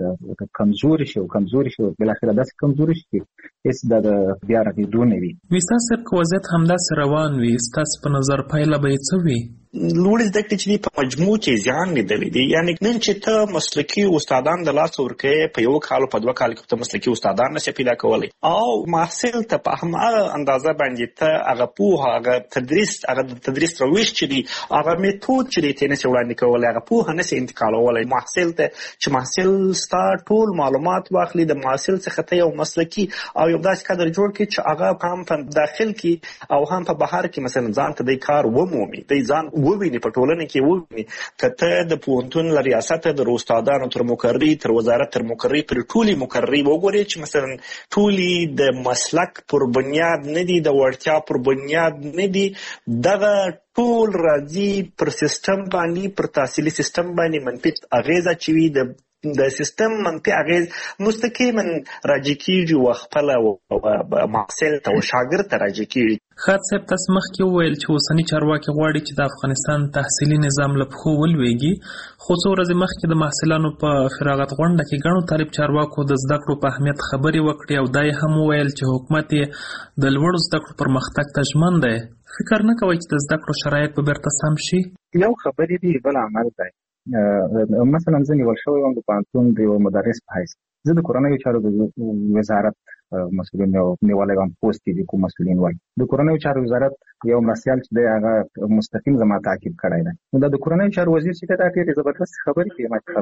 Speaker 16: کمزوري شي او بالاخره داسې کمزوري شي هېڅ د بیا رغېدو نه وي.
Speaker 1: ویسا صاحب، که وضعیت همداسې روان وي، ستاسو په نظر پایله به یې څه وي؟
Speaker 15: لوړې زده کړې چې دي په مجموع کې زیان لیدلی دی. یعنې نن چې ته مسلکي استادان د لاسه ورکوې، په 1 کال او په 2 کال کې ته مسلکي استادان نشې پیدا کولی او محصل ته په هماغه اندازه باندې ته هغه پوهه، هغه تدریس روش چې دی، هغه میتود چې دی ته نشې وړاندې کولی، هغه پوهه نشې انتقالولی محصل ته چې محصل ستا ټول معلومات واخلي، د محصل څخه ته یو مسلکي او یو داسې کادر جوړ کړي چې هغه هم په داخل کې او هم په بهر کې مثلا ځان ته دی کار ومومي، دی ځان وویني په ټولنه کې وویني که ته د پوهنتون له ریاست د استادانو تر مقرري تر وزارت تر مقرري پر ټولي مقرري وګوري چې مثلا ټولي د مسلک پر بنیاد نه دي د وړتیا پر بنیاد نه دي دغه ټول راځي پر سیستم باندې پر تحصیلي سیستم باندې منفي اغیزه چوي د سیستم منفي اغیز مستقیما راځي کیږي او خپل محصل ته او شاګرد ته راځي کیږي.
Speaker 1: خاط صاحب تاسو مخکې وویل چې اوسنی چارواکي غواړي چې د افغانستان تحصیلي نظام له پښو ولویږي خو څو ورځې مخکې د محصلانو په فراغت غونډه کې ګڼو طالب چارواکو د زده کړو په اهمیت خبرې وکړې او دا یې هم وویل چې حکومت یې د لوړو زده کړو پرمختګ ته ژمن دی. فکر نه کوئ چې د زده کړو شرایط به بیرته سم شي؟
Speaker 16: یو خبرې دی بل عمل دی. مثلا زه نیول شوی وم د پوهنتون د یو مدرس په حیث زه د کورنیو چارو د وزارت مسؤلین نیولی وم پوست کې کوم مسؤلین وای د کورنیو چارو وزارت یو مرستیال چې دی هغه مستقیم زما تعقیب کړی دی. نو د کورنیو چارو وزیر چې دا ډېرې زبردست خبرې کوي ما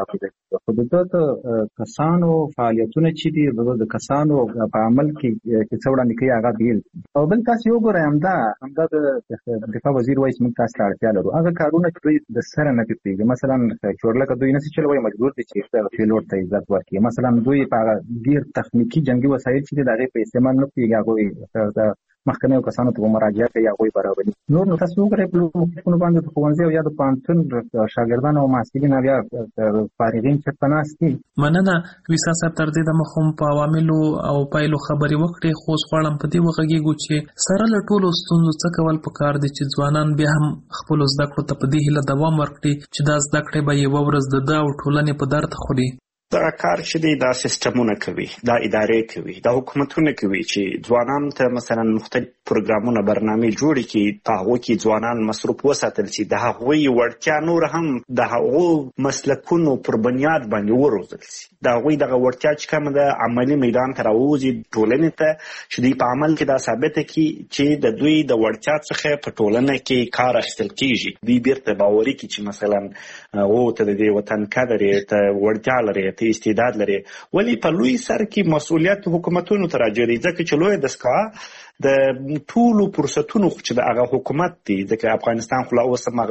Speaker 16: ته خو د کسانو فعالیتونه چې دي د کسانو په عمل کې څه وړاندې کوي هغه بیل او بل تاسو وګورئ همدا د دفاع وزیر وایي چې موږ تاسو ته اړتیا لرو هغه کارونه چې دوی د سره نه کوي مثلا چورلکه دوی نشي چلوي مجبور دي چې پیلوټ ته عزت ورکړي مثلا دوی په ډیر تخنیکی جنگي وسایل چې د هغې په استعمال نه پوهېږي هغوی د مخکنیو کسانو ته به مراجعه کوي هغوی برابري نو تاسو وګورئ په لوړو مکتبونو باندې د ښوونځي او یا د پوهنتون شاګردان او محصلین او یا فارغین چېرته ناست دي.
Speaker 1: مننه ویسا صاحب تر دې دمه خو په عواملو او پایلو خبرې وکړې خو اوس غواړم په دې وغږېږو چې سره له ټولو ستونزو څه کول پکار دي چې ځوانان بیا هم خپلو زده کړو ته په دې هیله دوام ورکړي چې دا زده کړې به یوه ورځ د ده او ټولنې په درد خوري.
Speaker 15: دا کار چې دی دا سیستمونه کوي دا ادارې کوي دا حکومتونه کوي چې ځوانان ته مثلا مختلف پروګرامونه برنامې جوړې کړي په هغو کې ځوانان مصروف وساتل شي د هغوی وړتیا نور هم د هغو مسلکونو پر بنیاد باندې وروزل شي د هغوی دغه وړتیا چې کومه ده عملي میدان ته راووځي ټولنې ته چې دوی په عمل کې دا ثابته کړي چې د دوی د وړتیا څخه په ټولنه کې کار اخیستل کېږي دوی بیرته باوري کړي چې مثلا او ته د دې وطن قدر یې ته وړتیا لري ته استعداد لري ولی په لوی سر کې مسؤلیت حکومتونو ته راځي ځکه چې لوی دستګاه د ټولو فرصتونو چې د هغه حکومت دی ځکه افغانستان خو لا اوس هم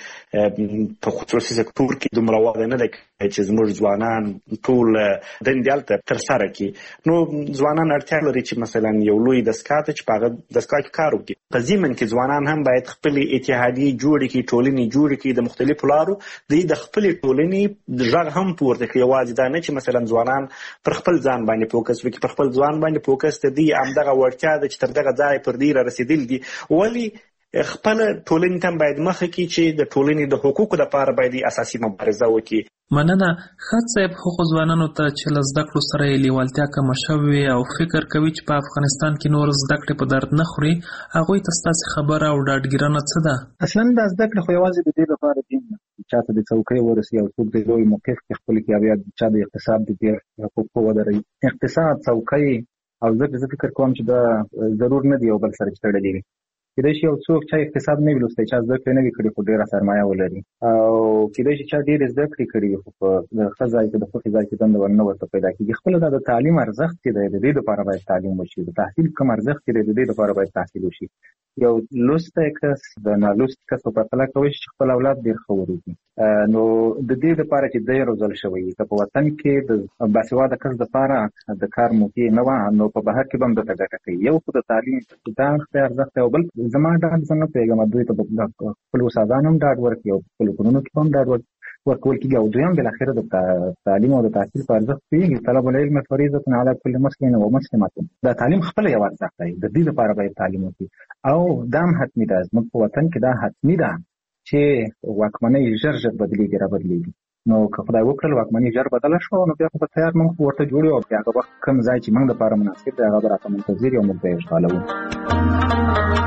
Speaker 15: هغسې په خصوصي سکتور کې دومره وده نه ده چې زموږ ځوانان ټول دندې هلته ترسره کړي نو ځوانان اړتیا لري چې مثلا یو لوی دستګاه ته چې په هغه دستګاه کې کار وکړي په ضمن کې ځوانان هم باید خپلې اتحادیې جوړې کړي ټولنې جوړې کړي د مختلفو لارو دوی د خپلې ټولنې غږ هم پورته کړي یوازې دا نه چې مثلا ځوانان پر خپل ځان باندې فوکس وکړي پر خپل ځوان باندې فوکس د دې همدغه وړتیا ده چې دغه ځای پر دې را رسیدل دي ولی خپل ټولنې ته باید مخه کړي چې د ټولنې د حقوقو لپاره باید اساسي مبارزه وکړي.
Speaker 1: مننه خط صاحب هغو ځوانانو ته چې له زده کړو سره یې لیوالتیا کمه شوې او فکر کوي چې په افغانستان کې نور زده کړې په درد نه خوري هغوی ته ستاسې خبره او ډاډګیرنه څه ده؟
Speaker 16: اصلا دا زده کړې خو یوازې د دې لپاره دي چا ته د څوکۍ ورسي او څوک د لوی موقف کې خپل کې یا چا د اقتصاد د ډېر حقوقو ودروي اقتصاد څوکۍ او زه فکر کوم چې دا ضرور نه دی یو بل سره چې تړلي وي کېدای شي یو څوک چې اقتصاد نه وي لوستی چا زده کړې نه وي کړې خو ډېره سرمایه ولري او کېدای شي چا ډېرې زده کړې کړي وي خو په د ښه ځای کې د خوښې ځای کې دنده ورنه ورته پیدا کېږي خپله دا د تعلیم ارزښت چې دی د دې لپاره باید تعلیم وشي د تحصیل کوم ارزښت چې دی د دې لپاره باید تحصیل وشي یو لوستی کس د نالوست کس په پرتله کولی شي چې خپل اولاد ډېر ښه وروزي نو د دې لپاره چې دی روزل شوی که په وطن کې د باسواده کس دپاره د کار موقع نه وه نو په بهر کې به هم درته ګټه کوي یو خو د تعلیم دا ارزښت دی او بل زما ډاډ زه نه پوهېږم دوی ته به خپلو استادانو هم ډاډ ورکړي او خپلو کورونو کې به هم ډاډ ورکول کېږي او دوی هم بالاخره د تعلیم او د تحصیل په ارزښت پوهېږي طلب العلم فریضة علی کل مسلم و مسلمة دا تعلیم خپله یو ارزښت دی د دې لپاره باید تعلیم وکړي او دا هم حتمي ده زموږ په وطن کې دا حتمي ده چې واکمنۍ ژر ژر بدلېږي رابدلېږي نو که خدای وکړل واکمنۍ ژر بدله شوه نو بیا خو په تیار موږ ورته جوړ یو او بیا هغه وخت کوم ځای چې موږ دپاره مناسب دی هغه به راته منتظر یو موږ به یې اشغالوو.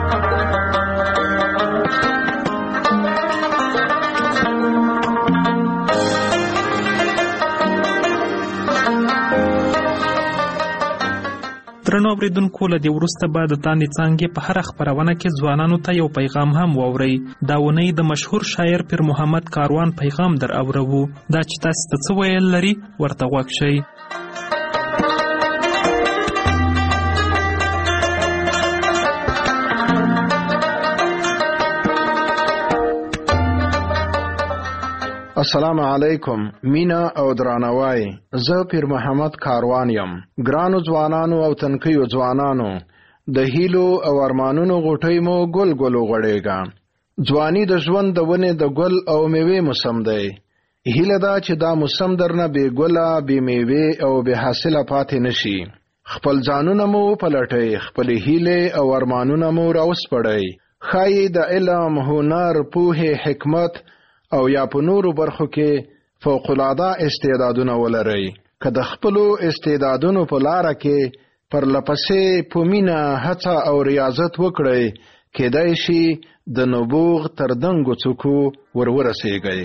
Speaker 1: درنو اوریدونکو له دې وروسته به د تاندې څانګې په هره خپرونه کې ځوانانو ته یو پیغام هم واورئ. دا اونۍ د مشهور شاعر پیر محمد کاروان پیغام در اورو. دا چې تاسو ته څه ویل لري ورته غوږ شئ.
Speaker 20: السلام علیکم. مینا او درناوی، زه پیر محمد کاروان یم. ګرانو ځوانانو او تنکیو ځوانانو، د هیلو او ارمانونو غوټۍ مو ګل ګل وغوړېږه. ځواني د ژوند د ونې د ګل او میوې موسم دی. هیله ده چې دا موسم درنه بې ګله، بې میوې او بې حاصله پاتې نشي. خپل ځانونه مو وپلټئ، خپلې هیلې او ارمانونه مو راوسپړئ. ښایي د علم، هنر، پوهې، حکمت او یا په نورو برخو کې فوق‌العاده استعدادونه ولرئ. که د خپلو استعدادونو په لاره کې پرلپسې په مینه هڅه او ریاضت وکړئ، کېدای شي د نبوغ تر دنګو څوکو ورسیږئ.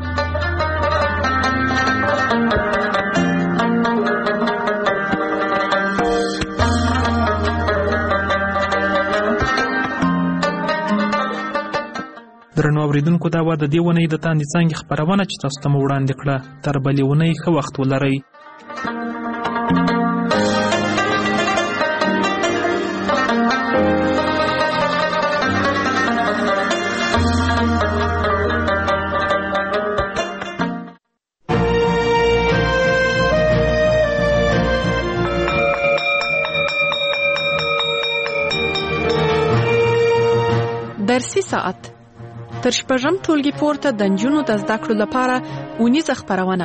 Speaker 1: درنو اوریدونکو، دا وه د دې اونۍ د تاندې څانګې خپرونه چې تاسو ته مو وړاندې کړه. تر بلې اونۍ ښه وخت ولرئ.
Speaker 18: درسي ساعت تر شپږم ټولګي پورته د نجونو د زده کړو لپاره اونیزه خپرونه.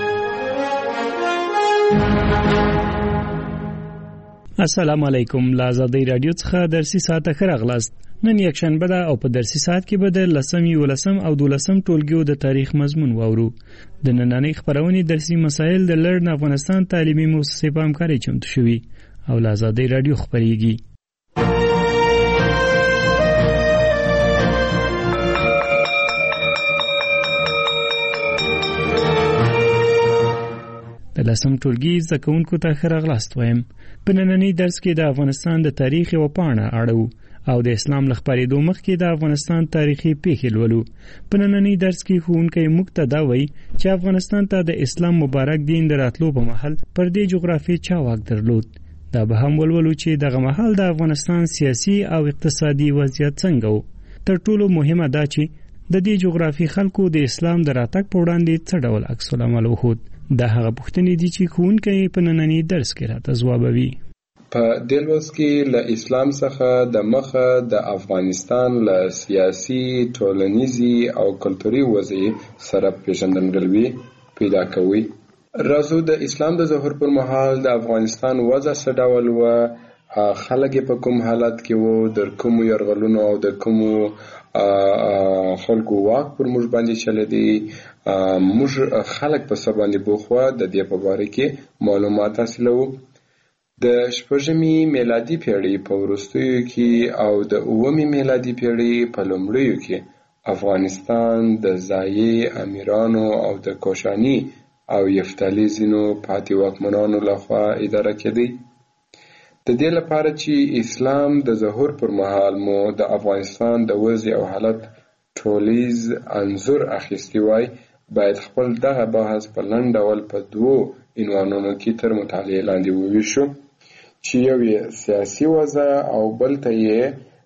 Speaker 21: السلام علیکم. له آزادۍ راډیو څخه درسي ساعت ښه راغلاست. نن یکشنبه ده او په درسي ساعت کې به د 10 او 12 ټولګیو د تاریخ مضمون واورو. د نننۍ خپرونې درسي مسایل د لړن افغانستان تعلیمي مؤسسې په همکارۍ چمتو شوي او له آزادۍ راډیو خپرېږي. د 10 ټولګي زده کوونکو ته ښه راغلاست وایم. په نننۍ درس کې د افغانستان د تاریخ یوه پاڼه اړوو او د اسلام له خپرېدو مخکې د افغانستان تاریخي پیښې لولو. په نننۍ درس کې ښوونکی موږ ته دا وایي چې افغانستان ته د اسلام مبارک دین د راتلو په مهال پر دې جغرافیې چا واک درلود. دا به هم ولولو چې دغه مهال د افغانستان سیاسي او اقتصادي وضعیت څنګه و. تر ټولو مهمه دا چې د دې جغرافي خلکو د اسلام د راتګ په وړاندې څه ډول عکس العمل وښود. دا هغه پوښتنې دي چې ښوونکی په نننۍ درس کې راته ځوابوي.
Speaker 22: په دې لوست کې له اسلام څخه د مخه د افغانستان له سیاسي، ټولنیزي او کلتوري وضعیت سره پیژندګلوي پیدا کوي. راځو د اسلام د ظهور پر مهال د افغانستان وضع څه ډول و، خلک په کوم حالت کې وو، د کومو یرغلونو او د کومو خلکو واک پر موږ باندې چلېدی، موږ خلک په څه باندې بوخ وو، د دې په باره کې معلومات حاصلوو. د شپږمې میلادي پیړۍ په وروستیو کې او د اوومې میلادي پیړۍ په لومړیو کې افغانستان د ځايي امیرانو او د کوشاني او یفتالي ځینو پاتې واکمنانو لخوا اداره کېدی. د دې لپاره چې اسلام د ظهور پر مهال مو د افغانستان د وضع او حالت ټولیز انځور اخیستی وای، باید خپل دغه بحث په لنډ ډول په دوو عنوانونو کې تر مطالعې لاندې وویشو، چې یو یې سیاسي وضع او بل ته یې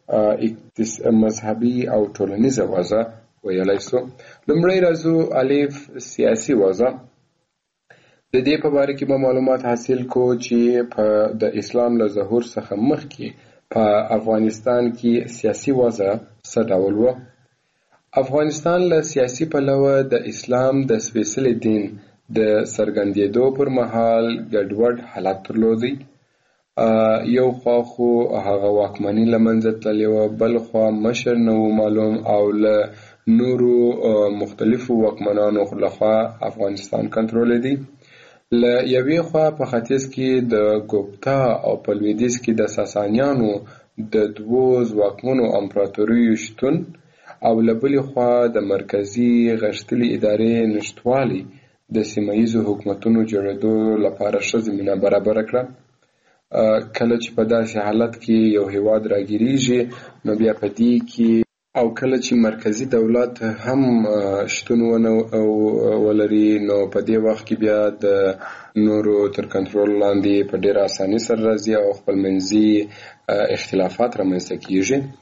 Speaker 22: مذهبي او ټولنیزه وضع ویلی سو. لومړی راځو الف سیاسي وضع. د دې په باره کې به معلومات حاصل کو چې په د اسلام له ظهور څخه مخکې په افغانستان کې سیاسي وضع څه ډول و. افغانستان له سیاسي پلوه د اسلام د سپېڅلي دین د څرګندېدو پر مهال ګډوډ حالت درلودی. یو خوا خو هغه واکمني له منځه تللې وه، بل خوا مشر نه و معلوم او له نورو مختلفو واکمنانو لخوا افغانستان کنټرولېدی. له یوې خوا په ختیځ کې د ګوپتا او په لویدیځ کې د ساسانیانو د دوو ځواکمنو امپراتوریو شتون او له بلې خوا د مرکزي غښتلې ادارې نشتوالي د سیمه ییزو حکومتونو جوړېدو لپاره ښه زمینه برابره کړه. کله چې په داسې حالت کې یو هیواد راګیریږي نو بیا په دې کې او کله چې مرکزی دولت هم شتون ولري نو په دې وخت کې بیا د نورو تر کنټرول لاندې په ډېر اسانۍ سره راځي او خپلمنځي اختلافات رامنځته کیږي.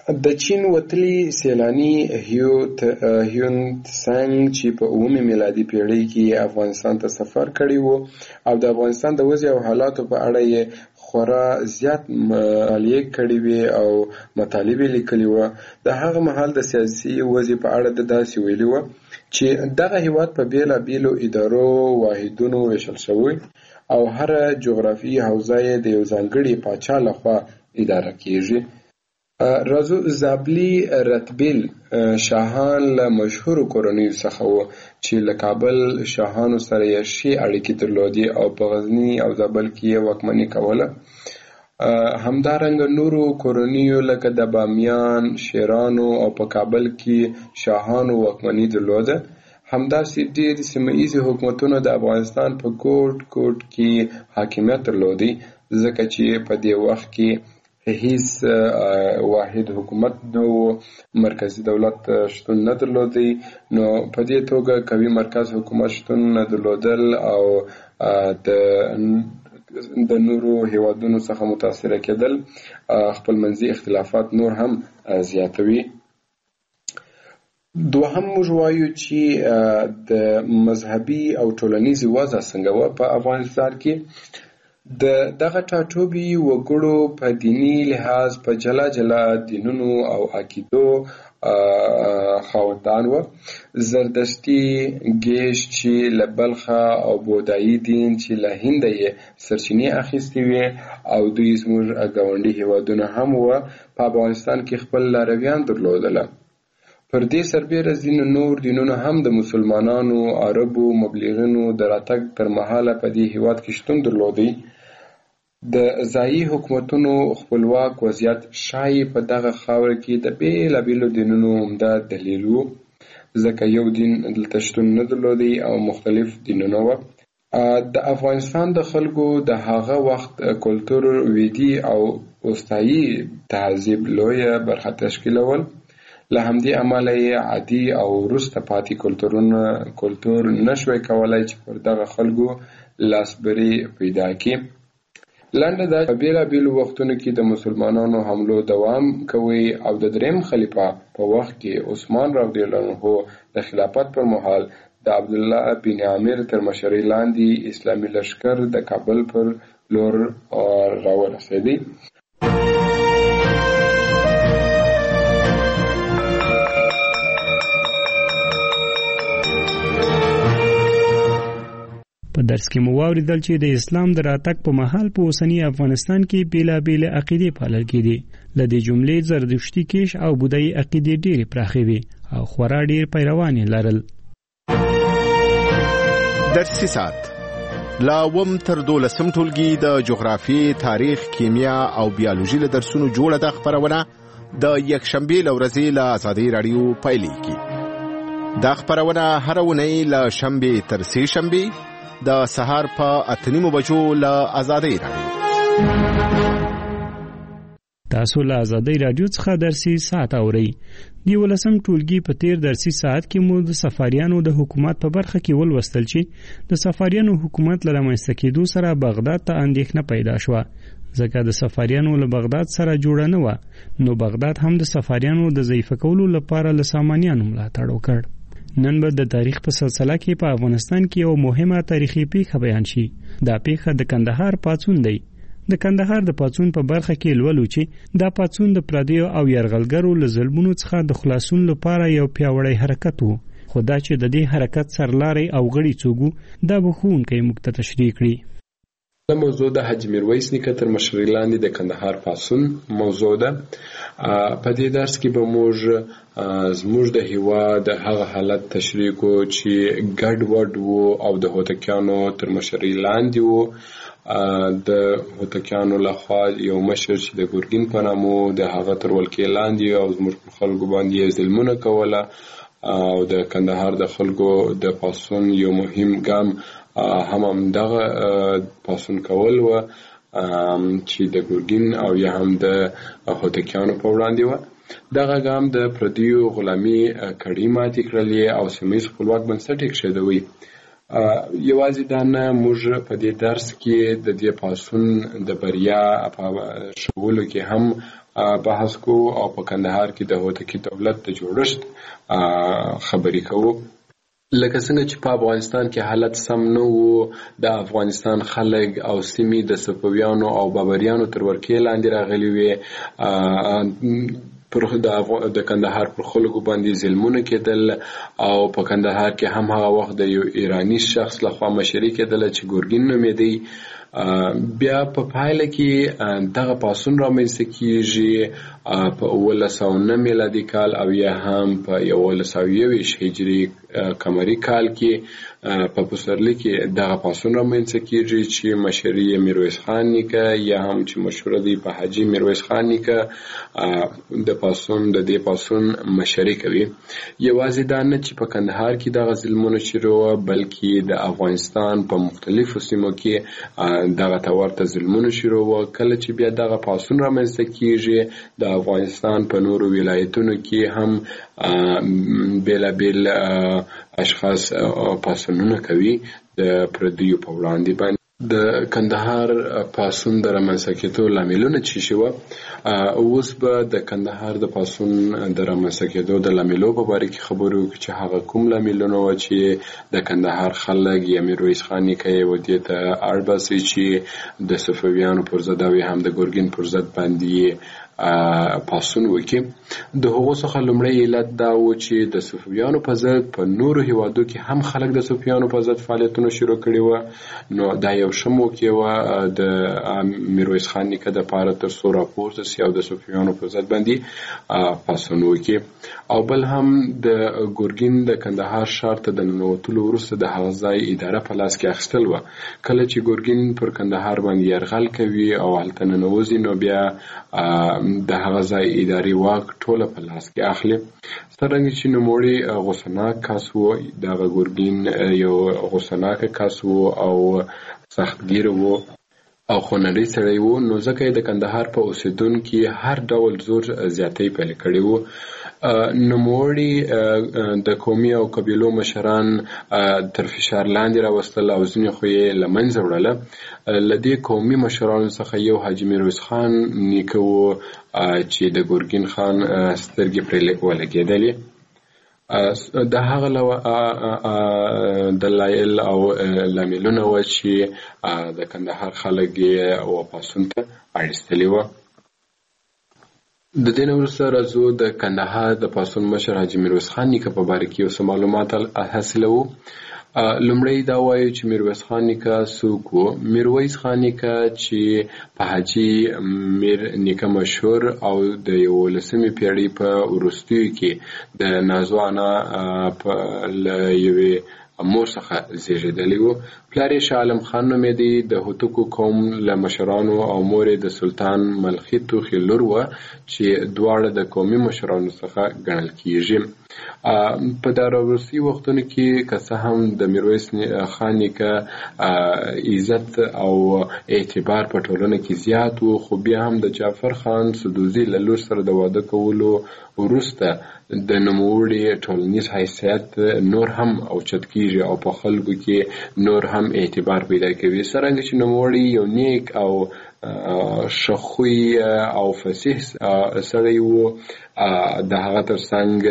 Speaker 22: د چین وتلي سیلاني هیون تسنګ چې په 9 میلادي پیړۍ کې افغانستان ته سفر کړی وو او د افغانستان د وضع او حالاتو په اړه یې خورا زیات مطالعې کړې وې او مطالبې لیکلې وه. د هغه مهال د سیاسي وضع په اړه د داسې ویلي وه چې دغه هیواد په بیلابیلو ادارو واحدونو ویشل شوی او هره جغرافیایي حوزه یې د یو ځانګړي پاچا لخوا اداره کیږي. رازو زابلی رتبیل شاهان له مشهورو کورنیو څخه وو چې له کابل شاهانو سره یې ښې اړیکې درلودې او په غزني او زابل کې یې واکمني کوله. همدارنګه نورو کورنیو لکه د بامیان، شیرانو او په کابل کې شاهانو واکمني درلوده. همداسې ډېرې سیمه ایزې حکومتونو د افغانستان په ګوټ ګوټ کې حاکمیت درلودی، ځکه چې په دې وخت کې هیڅ واحد حکومت نو مرکزی دولت شتون نه درلودی. نو په دې توګه قوي مرکز حکومت شتون نه درلودل او د نورو هیوادونو څخه متاثره کېدل خپل منځي اختلافات نور هم زیاتوي. دوهم موږ وایو چې د مذهبي او ټولنیزې وضع څنګه وه په افغانستان کې. دغه ټاټوبي وګړو په دینی لحاظ په جلا جلا دینونو او عقیدو خاوندان وه. زردشتي ګیش چې له بلخه او بودایي دین چې له هنده یې سرچینې اخیستې وې او دوی زموږ ګاونډي هیوادونه هم وه په افغانستان کې خپل لارویان درلودله. پر دې سربیره ځینو نور دینونه هم د مسلمانانو، عربو، مبلغینو د راتګ پر مهاله په دې هیواد کې شتون درلودی. د ځایي حکومتونو خپلواک وضعیت ښایي په دغه خاوره کې د بیلابیلو دینونو عمده دلیل و، ځکه یو دین دلته شتون نه درلودی او مختلف دینونه وه. د افغانستان د خلکو د هغه وخت کلتور ویدي او وسطایي تهذیب لویه برخه تشکیلول. له همدې امله یې عادي او وروسته پاتې کلتور نشوی کولی چې پر دغه خلکو لاسبري پیدا کړي. لنډه دا په بیلابیلو وختونو کې د مسلمانانو حملو دوام کوي او د دریم خلیفه په وخت کې عثمان رضی الله عنه د خلافت پر مهال د عبدالله بن عامر تر مشرۍ لاندې اسلامي لښکر د کابل پر لور راورسېدی.
Speaker 21: په درس کې مو واوریدل چې د اسلام د راتګ په مهال په اوسنی افغانستان کې بیلابیل عقیدې پالل کېدې. له دې جملې زردشتي کیش او بودایي عقیدې ډېرې پراخې وې او خورا ډېر پیروان یې لرل.
Speaker 2: درسي ساعت لا وم تر 12 ټولګي د جغرافیې، تاریخ، کیمیا او بیولوژي له درسونو جوړه د خبرونه د یکشنبه لورځې له آزادۍ رادیو پیلېږي. دا خبرونه هر اونۍ له شنبه تر سه شنبه د سهار په 8:30 بجو له آزادۍ رادیو.
Speaker 21: تاسو له آزادۍ رادیو څخه درسي ساعت اورئ. د 11م ټولګي په تیر درسي ساعت کې مو د سفاریانو د حکومت په برخه کې ولوستل چې د سفاریانو حکومت له رامنځته کېدو سره بغداد ته اندېښنه پیدا شوه، ځکه د سفاریانو له بغداد سره جوړه نه وه. نو بغداد هم د سفاریانو د ضعیفه کولو لپاره له سامانیانو ملاتړ وکړ. نن به د تاریخ په سلسله کې په افغانستان کې یو مهمه تاریخي پیښه بیان شي. دا پیښه د کندهار پاڅون دی. د کندهار د پاڅون په برخه کې لولو چې دا پاڅون د پردیو او یرغلګرو له ظلمونو څخه د خلاصون لپاره یو پیاوړی حرکت و. خو دا چې د دې حرکت سرلاري او غړي څوک دا به ښوونکی موږ ته تشریح کړي.
Speaker 22: د موضوع د حاجي میرویس نیکه تر مشرۍ لاندې د کندهار پاڅون موضوع ده. په دې درس کې به موږ زموږ د هیواد هغه حالت تشریح کوو چې ګډوډ وو او د هوتکیانو تر مشرۍ لاندې وو. د هوتکیانو لخوا یو مشر چې د ګورګین په نامه د هغه تر ولکې لاندې او زموږ په خلکو باندې ظلمونه کوله او د کندهار د خلکو د پاڅون یو مهم ګام هم دغه پاڅون کول و چې د ګورګین او یا هم د هوتکیانو په وړاندې و. دغه ګام د پردیو غلامي کړۍ ماتې کړلې او سیمه ییز خپلواک بنسټ یې کېښودوی. یوازې دا نه، موږ په دې درس کې د دې پاڅون د بریا په ښوولو کې هم بحث کوو او په کندهار کې د هوتکي دولت د جوړښت خبرې کوو. لکه څنګه چې په افغانستان کې حالت سم نه وو، د افغانستان خلک او سیمې د صفویانو او بابریانو تر ورکې لاندې راغلي وي، پر د کندهار پر خلکو باندې ظلمونه کېدل او په کندهار کې هم هغه وخت د یو ایرانی شخص لخوا مشري کېدله چې ګورګین نومېدی. بیا په پایله کې دغه پاڅون رامنځته کیږي په 1909 میلادي کال او یا هم په 1921 هجري قمري کال کې په پسرلي کې دغه پاڅون رامنځته کیږي چې مشري میرویس خان نیکه یا هم چې مشهور دی په حاجي میرویس خان نیکه د دې پاڅون مشري کوي. یوازې دا نه چې په کندهار کې دغه ظلمونه شروع بلکې د افغانستان په مختلفو سیمو کې دغه تورته ظلمونه شروع و. کله چې بیا دغه پاڅون رامنځته کیږي د افغانستان په نورو ولایتونو کې هم بیلابیل اشخاص پاڅونونه کوي د پردیو په وړاندې باندې. د کندهار پاڅون د رامنځته کېدو لاملونه څه شوه؟ اوس به د کندهار د پاڅون د رامنځته کېدو د لاملو په باره کې خبرې وکړو چې هغه کوم لاملونه وو چې د کندهار خلک یا میرویس خان نیکه یې ودې ته اړ باسي چې د صفویانو پر ضد او هم د ګورګین پر ضد باندې پاڅون وکړي. د هغو څخه لومړی علت دا و چې د صفویانو په ضد په نورو هیوادو کې هم خلک د صفویانو په ضد فعالیتونه شروع کړي وو. نو دا یو ښه موقع وه د میرویس خان نیکه دپاره تر څو راپورته سي او د صفویانو په ضد باندې پاڅون وکړي. او بل هم د ګورګین د کندهار ښار ته د ننوتلو وروسته د هغه ځای اداره په لاس کې اخیستل وه. کله چې ګورګین پر کندهار باندې یرغل کوي او هلته ننوځي نو بیا د هغه ځای اداري واک ټوله په لاس کې اخلي. څرنګه چې نوموړی غوسناک کس و، دغه ګورګین یو غوسناک کس و او سختګیر و او خونړی سړی و، نو ځکه یې د کندهار په اوسېدونکو هر ډول زور زیاتی پیل کړی و. نوموړي د قومي او قبیلو مشران تر فشار لاندې راوستل او ځینې خو یې له منځه وړله. له دې قومي مشرانو څخه یو حاجي میرویس خان نیکه و چې د ګورګین خان سترګې پرې ولګېدلې. د هغه دلایل او لاملونه و چې د کندهار خلک یې پاڅون ته اړ ایستلي وه. د دې نه وروسته راځو د کندهار د پاڅون مشر حاجي میرویس خان نیکه په باره کې یو څه معلومات حاصلوو. لومړی دا وایو چې میرویس خان نیکه څوک و؟ میرویس خان نیکه چې په حاجي میر نیکه مشهور او د 11مې پیړۍ په وروستیو کې د نازو انا له یوې مور څخه زیږېدلی و. پلار یې شاه عالم خان نومېدی، د هوتکو قوم له مشرانو او مور یې د سلطان ملخي توخي لور وه چې دواړه د قومي مشرانو څخه ګڼل کیږي. په دا وروستي وختونو کې که څه هم د میرویس خان نیکه عزت او اعتبار په ټولنه کې زیات و، خو بیا هم د جعفر خان سدوزي له لور سره د واده کولو وروسته د نوموړي ټولنیز حیثیت نور هم اوچت کیږي او په خلکو کې نور هم اعتبار پیدا کوي. څرنګه چې نوموړي یو نیک او شخوی او فصیح سړی و، د هغه ترڅنګ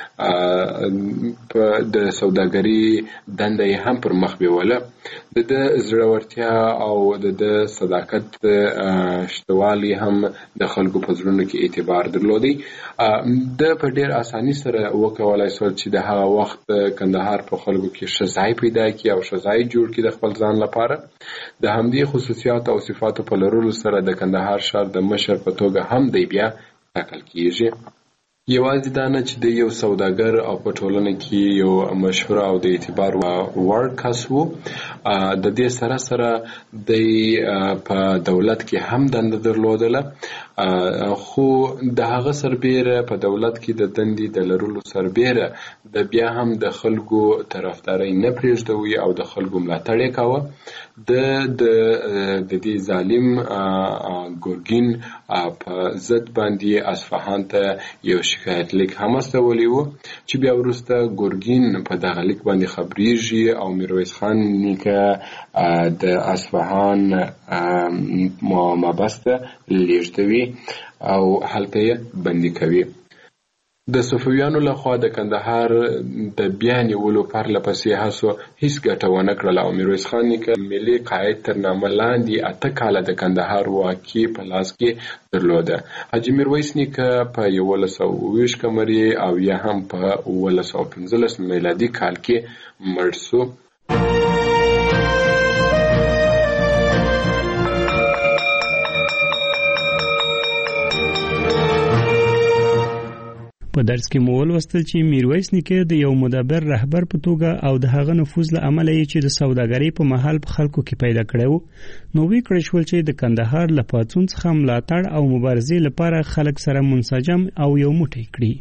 Speaker 22: د سوداګري دنده یې هم پر مخ بیوله. د زړورتیا او د صداقت شتوالی هم د خلکو په زړونو کې اعتبار درلودی. د په ډیر اساني سره وکولای شو چې د هغه وخت کندهار په خلکو کې ښه ځای پیدا کړي او ښه ځای جوړ کړي د خپل ځان لپاره. د همدې خصوصیات او صفاتو په لرلو سره د کندهار ښار د مشر په توګه هم دی بیا ټاکل کیږي. یوازې دا نه چې د یو سوداګر او په ټولنه کې یو مشهور او د اعتبار وړ کس و، د دې سره سره د په دولت کې هم دنده درلودله، خو د هغه سربیره په دولت کې د دندې د لرلو سربیره د بیا هم د خلکو طرفداري نه پرېږدوي او د خلکو ملاتړ یې کاوه. د دې ظالم ګورګین په ضد باندې اصفهان ته یو شکایت لیک هم استولی و چې بیا وروسته ګورګین په دغه لیک باندې خبرېږي او میرویس خان نیکه د اصفهان محبس ته لیږدوي او هلته یې بندي کوي. د صفویانو لخوا د کندهار د بیا نیولو پرله پسې هڅو هیڅ ګټه ونه کړله او میرویس خان نیکه ملي قاید تر نامه لاندې 8 کاله د کندهار واکي په لاس کې درلوده. حاجي میرویس نیکه په 1120 قمري او یا هم په 1915 میلادي کال کې مړ شو.
Speaker 21: په درس کې مو ولوستل چې میرویس نیکه د یو مدبر رهبر په توګه او د هغه نفوذ له امله چې د سوداګرۍ په مهال په خلکو کې پیدا کړو نو وی کړی شول چې د کندهار له پاڅون څخه ملاتړ او مبارزې لپاره خلک سره منسجم او یو موټی کړي.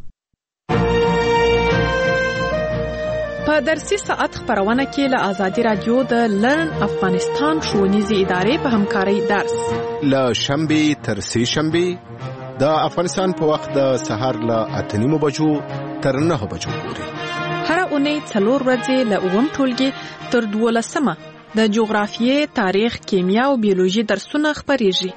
Speaker 18: په درسي ساعت خبرونه کې له آزادي رادیو د لرن افغانستان ښوونیزې ادارې په همکارۍ درس
Speaker 2: له شنبې تر سې شنبې د افغانستان په وخت د سهار له 8:30 بجو تر 9 بجو پورې
Speaker 18: هر اونۍ 4 ورځې له 9 ټولګي تر 12 د جغرافیې، تاریخ، کیمیا او بیولوژي درسونه خبرېږي.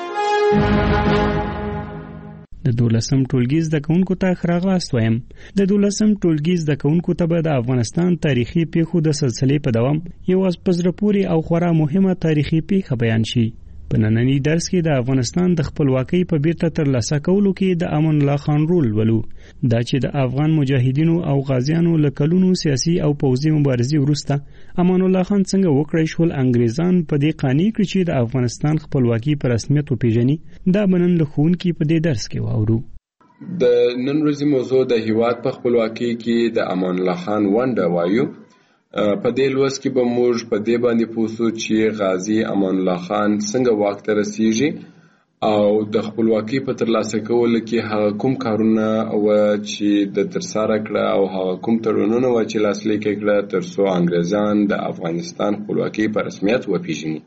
Speaker 21: د 12م ټولګي زده کوونکو ته راغلاست وایم. د 12م ټولګي زده کوونکو ته به د افغانستان تاریخي پیښو د سلسلې په دوام یو پزره پوری او خورا مهمه تاریخي پیښه بیان شي. په نننی درس کې د افغانستان د خپلواکۍ په بیرته ترلاسه کولو کې د امان الله خان رول ولو. دا چې د افغان مجاهدینو او غازیانو له کلونو سیاسي او پوځي مبارزې وروسته امان الله خان څنګه وکړی شول انګریزان په دې قانع کړي چې د افغانستان خپلواکي په رسمیت وپیژني. دا بنن له ښوونکي په دې درس کې واورو.
Speaker 22: د نن ورځې موضوع د هیواد په خپلواکۍ کې د امان الله خان ونډه وایو. په دې لوست کې به موږ په دې باندې پوښتو چې غازی امان الله خان څنګه واک ته رسیږي او د خپلواکۍ په ترلاسه کولو کې هغه کوم کارونه و چې د ترسره کړه او هغه کوم تړونونه و چې لاسلیک کړه ترڅو انګریزان د افغانستان خپلواکۍ په رسمیت وپیژني.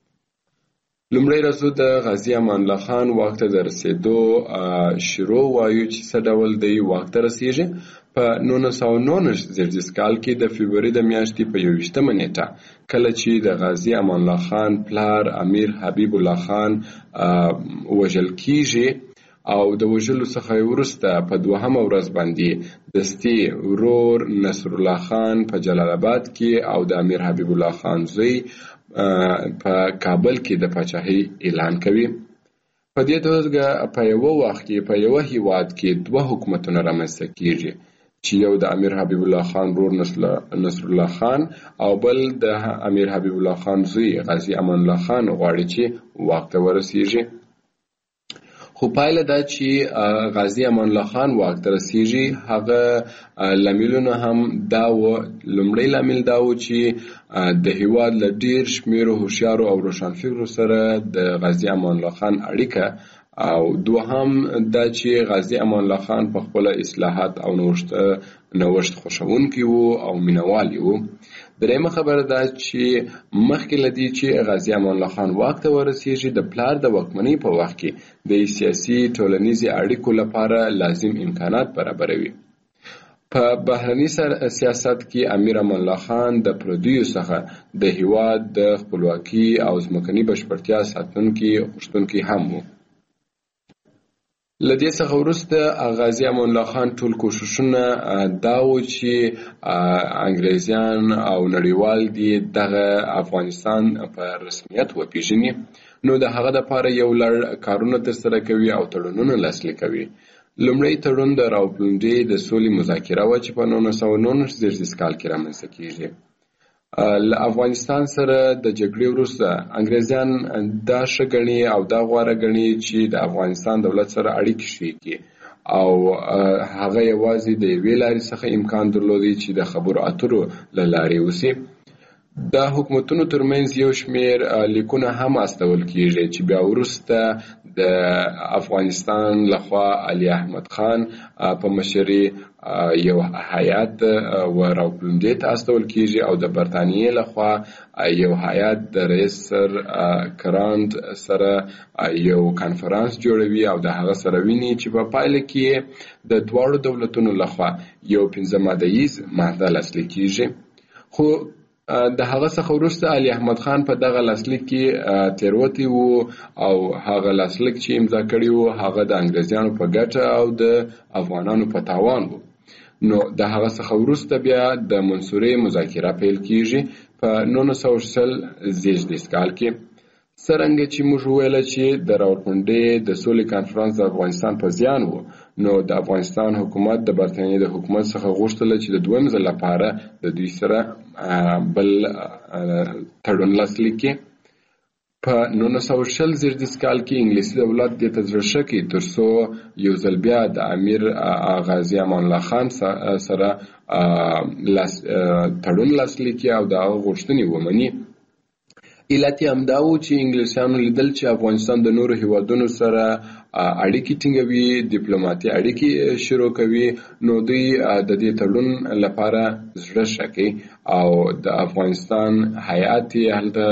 Speaker 22: لومړی راځو د غازی امان الله خان واک ته د رسیدو شروع وایو چې څه ډول دی واک ته رسیږي. په 1919 زیږدیز کال کې د فبرवरी د میاشتې په 21 نیټه کله چې د غازی امان الله خان پلار امیر حبیب الله خان وژل کیږي او د وژلو څخه وروسته په 2مه ورځ باندې دستي ورور نصر الله خان په جلال آباد کې او د امیر حبیب الله خان زوی په کابل کې د پاچاهۍ اعلان کوي. په دې توګه په یو وخت کې په یو هیواد کې دوه حکومتونه رامنځته کیږي چې یو د امیر حبیب الله خان رور نصر الله خان او بل د امیر حبیب الله خان زوی غازی امان الله خان غواړي چې واک ته ورسیږي. خو پایله دا چې غازی امان الله خان واک ته رسیږي هغه لاملونه هم دا و. لومړی لامل دا و چې د هیواد له ډیر شمیرو هوښیارو او روښانفکرو سره د غازی امان الله خان اړیکه او دوهم دا چې غازی امان الله خان په خپل اصلاحات او نوښت خوښونکی وو او مینوال وو. درېمه خبره ده چې مخکې لدی چې غازی امان الله خان واک ته ورسیږي د پلار د واکمنۍ په وخت کې د سیاسي ټولنیزي اړیکو لپاره لازم امکانات برابروي. په بهرني سیاست کې امیر امان الله خان د پردیو څخه د هیواد د خپلواکۍ او ځمکني بشپړتیا ساتونکي غوښتونکي هم وو. لدې څخه وروسته غازی امان الله خان ټول کوښښونه دا و چې انګریزان او نړیوال دي دغه افغانستان په رسمیت وپیژني. نو د هغه لپاره یو لړ کارونه ترسره کوي او تړونونه لاسلیک کوي. لومړی تړون د راوپلنډۍ د سولې مذاکره وه چې په 1919 زیږدیز کال کې رامنځته کیږي. له افغانستان سره د جګړې وروسته انګریزان دا ښه ګڼي او دا غوره ګڼي چې د افغانستان دولت سره اړیکې ښې کړي او هغه یوازې د یوې لارې څخه امکان درلودی چې د خبرو اترو له لارې وسي. د حکومتونو ترمنځ یو شمیر لیکونه هم استول کیږي چې بیا وروسته د افغانستان لخوا علي احمد خان په مشرۍ یو هیات راوپلوندې ته استول کیږي او د برتانیې لخوا یو هیات د رئیس سر کراند سره یو کانفرنس جوړوي او د هغه سره ویني چې په پایله کې د دواړو دولتونو لخوا یو 15 مادهیز معاهده لاسلیک کیږي. خو د هغه څخه وروسته علي احمد خان په دغه لاسلیک کې تیروتی وو او هغه لاسلیک چې امضا کړی وو هغه د انګریزانو په ګټه او د افغانانو په تاوان وو. نو د هغه څخه وروسته بیا د منصورې مذاکره پیل کیږي په 1940 زیږدیز کال کې. څرنګه چې موږ وویل چې د راولپنډۍ د سولې کانفرنس د افغانستان په زیان وو، نو د افغانستان حکومت د برتانیې د حکومت څخه غوښتل چې د دویم ځل لپاره د دوی سره بل تړون لاسلیک کړي. په 1940 زیږدیز کال کې انګلیسي دولت دې ته زړه ښه کړي ترڅو یو ځل بیا د امیر غازي امان الله خان سره تړون لاسلیک کړي او د هغه غوښتنې ومني. علت یې همدا و چې انګلیسیانو لیدل چې افغانستان د نورو هیوادونو سره اړیکې ټینګوي، ډیپلوماټي اړیکې شروع کوي، نو دوی د دې تړون لپاره زړه ښه کوي او د افغانستان هیات یې هلته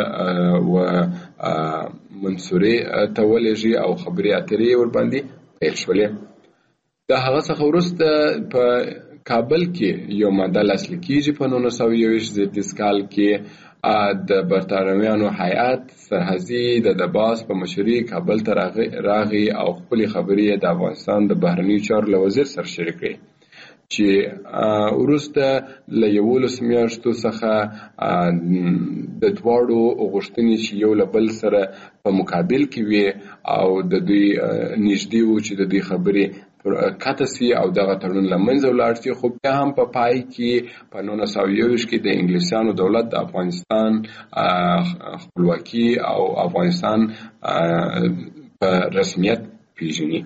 Speaker 22: منصورې ته ولېږي او خبرې اترې ورباندې پیل شولې. د هغه څخه وروسته په کابل کې یو ماده لاسلیک کیږي په 1921 زیږدیز کال کې. د برتانویانو هیات سرحدي د دباس په مشرۍ کابل ته راغی او خپل خبرې د افغانستان د بهرنیو چارو له وزیر سره شریک کړې چې وروسته له 11 میاشتو څخه د دواړو غوښتنې چې یو له بل سره په مقابل کې وي او د دوی نږدې وو چې د دوی خبرې کاته سي او دغه تړون له منځه ولاړ شي. خو بیا هم په پای کې په 1921 کې د انګلیسیانو دولت د افغانستان خپلواکي او افغانستان په رسمیت پیژني.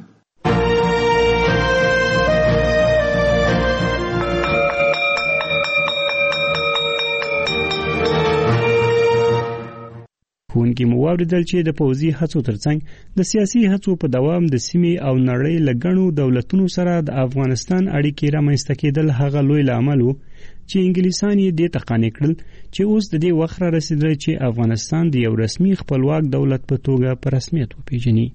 Speaker 21: ښوونکي مو واورېدل چې د پوځي هڅو ترڅنګ د سیاسي هڅو په دوام د سیمې او نړۍ له ګڼو دولتونو سره د افغانستان اړیکې رامنځته کېدل هغه لوی لامل و چې انګلیسان یې دې ته قانع کړل چې اوس د دې وخت را رسېدلی چې افغانستان د یو رسمي خپلواک دولت په توګه په رسمیت وپېژني.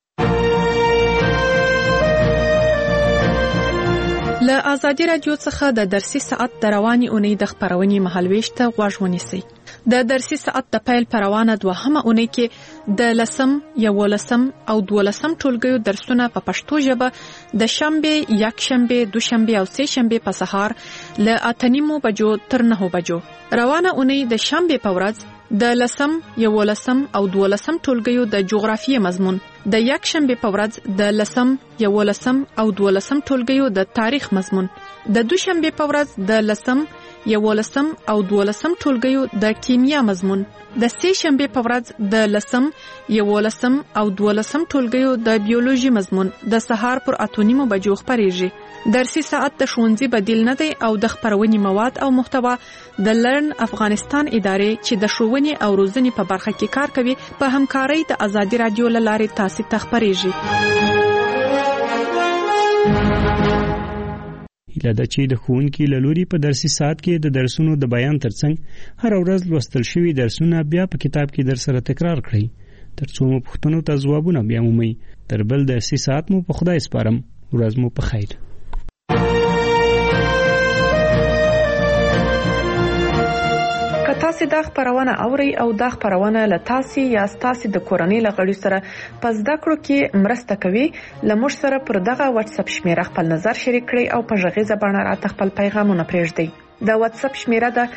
Speaker 18: له ازادي راډیو څخه د درسي ساعت د رواني اونۍ د خپرونې مهالويش ته غوږ ونیسئ. د درسي ساعت د پیل پر روانه دوهمه اونۍ کې د 10 11 او 12 ټولګیو درسونه په پښتو ژبه د شنبه، یکشنبه، دوشنبه او سه شنبه په سهار له 8:30 بجو تر 9 بجو. روانه اونۍ د شنبه په ورځ د 10 11 او 12 ټولګیو د جغرافیې مضمون، د یکشنبه په ورځ د 10 11 او 12 ټولګیو د تاریخ مضمون، د دوشنبه په ورځ د 10 11 او 12 ټولګیو د کیمیا مضمون، د سه شنبه په ورځ د 10 11 او 12 ټولګیو د بیولوژي مضمون د سهار پر 8:30 بجو خپریږي. درسي ساعت د ښوونځي بدیل نه دی او د خپرونې مواد او محتوا د لرن افغانستان ادارې چې د ښوونې او روزنې په برخه کې کار کوي په همکارۍ د ازادي راډیو له لارې تاسو ته خپریږي.
Speaker 21: هیله ده چې د ښوونکي له لوري په درسي ساعت کې د درسونو د بیان ترڅنګ هر ورځ لوستل شوي درسونه بیا په کتاب کې در سره تکرار کړئ ترڅو مو پوښتنو ته ځوابونه بیا مومئ. تر بل درسي ساعت مو په خدای سپارم. ورځ مو په خیر.
Speaker 18: تاسو دا خبرونه اوري او دا خبرونه له تاسو یا تاسو د کورنۍ لغړی سره پس دا کړو کې مرسته کوي. لمر سره پر دغه واتس اپ شمیره خپل نظر شریک کړئ او په ژغیزه باندې راته خپل پیغامونه پرېږدئ. دا واتس اپ شمیره ده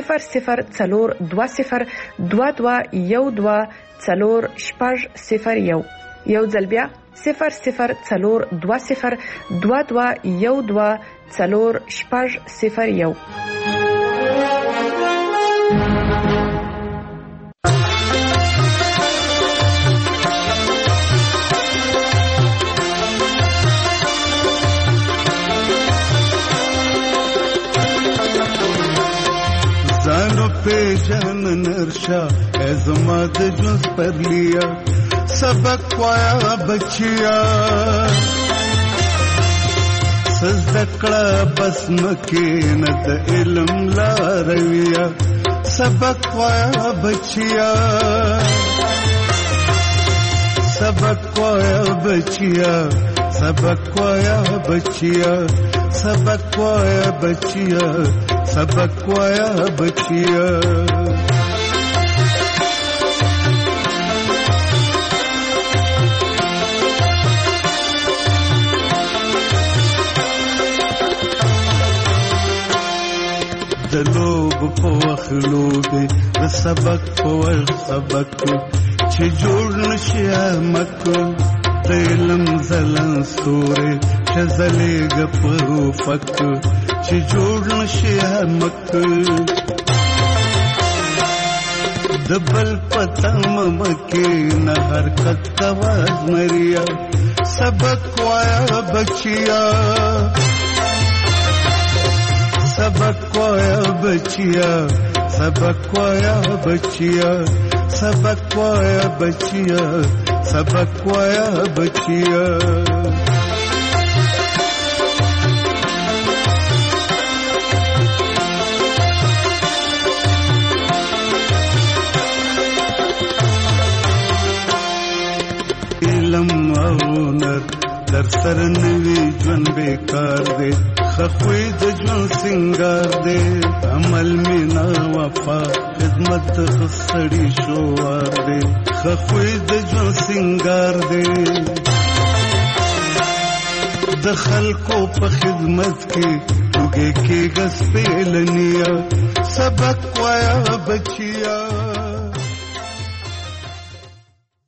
Speaker 18: 004212124001. یو ځل بیا 004212124001.
Speaker 5: زانو پیژن نرشا زما د ژوند پرلیا سبق وایا بچیا سزدکړه بس مکه نه د علم لارویا سبق وایا بچیا سبق وایا بچیا سبق وایا بچیا سبق وایا بچیا سبق وایا بچیا د لوب په وخت لوبې د سبق په وخت سبق چې جوړ نشي احمق د علم ځلان ستوري چې ځلېږه په افق چې جوړ نشي احمق د بل پتم مکې نه حرکت کوه زمریا سبق وایا بچیا سبق وایا بچیا سبق وایا بچیا سبق وایا بچیا سبق وایا بچیا علم او هنر در سر نوی ژوند بیکار دی خخوی د ژوند سنگار دی عمل مینا وفا خدمت خسړی شوار دی خخوی د ژوند سنگار دی د خلکو په خدمت کې وګه کې غس په لنیا سبق وایا بچیا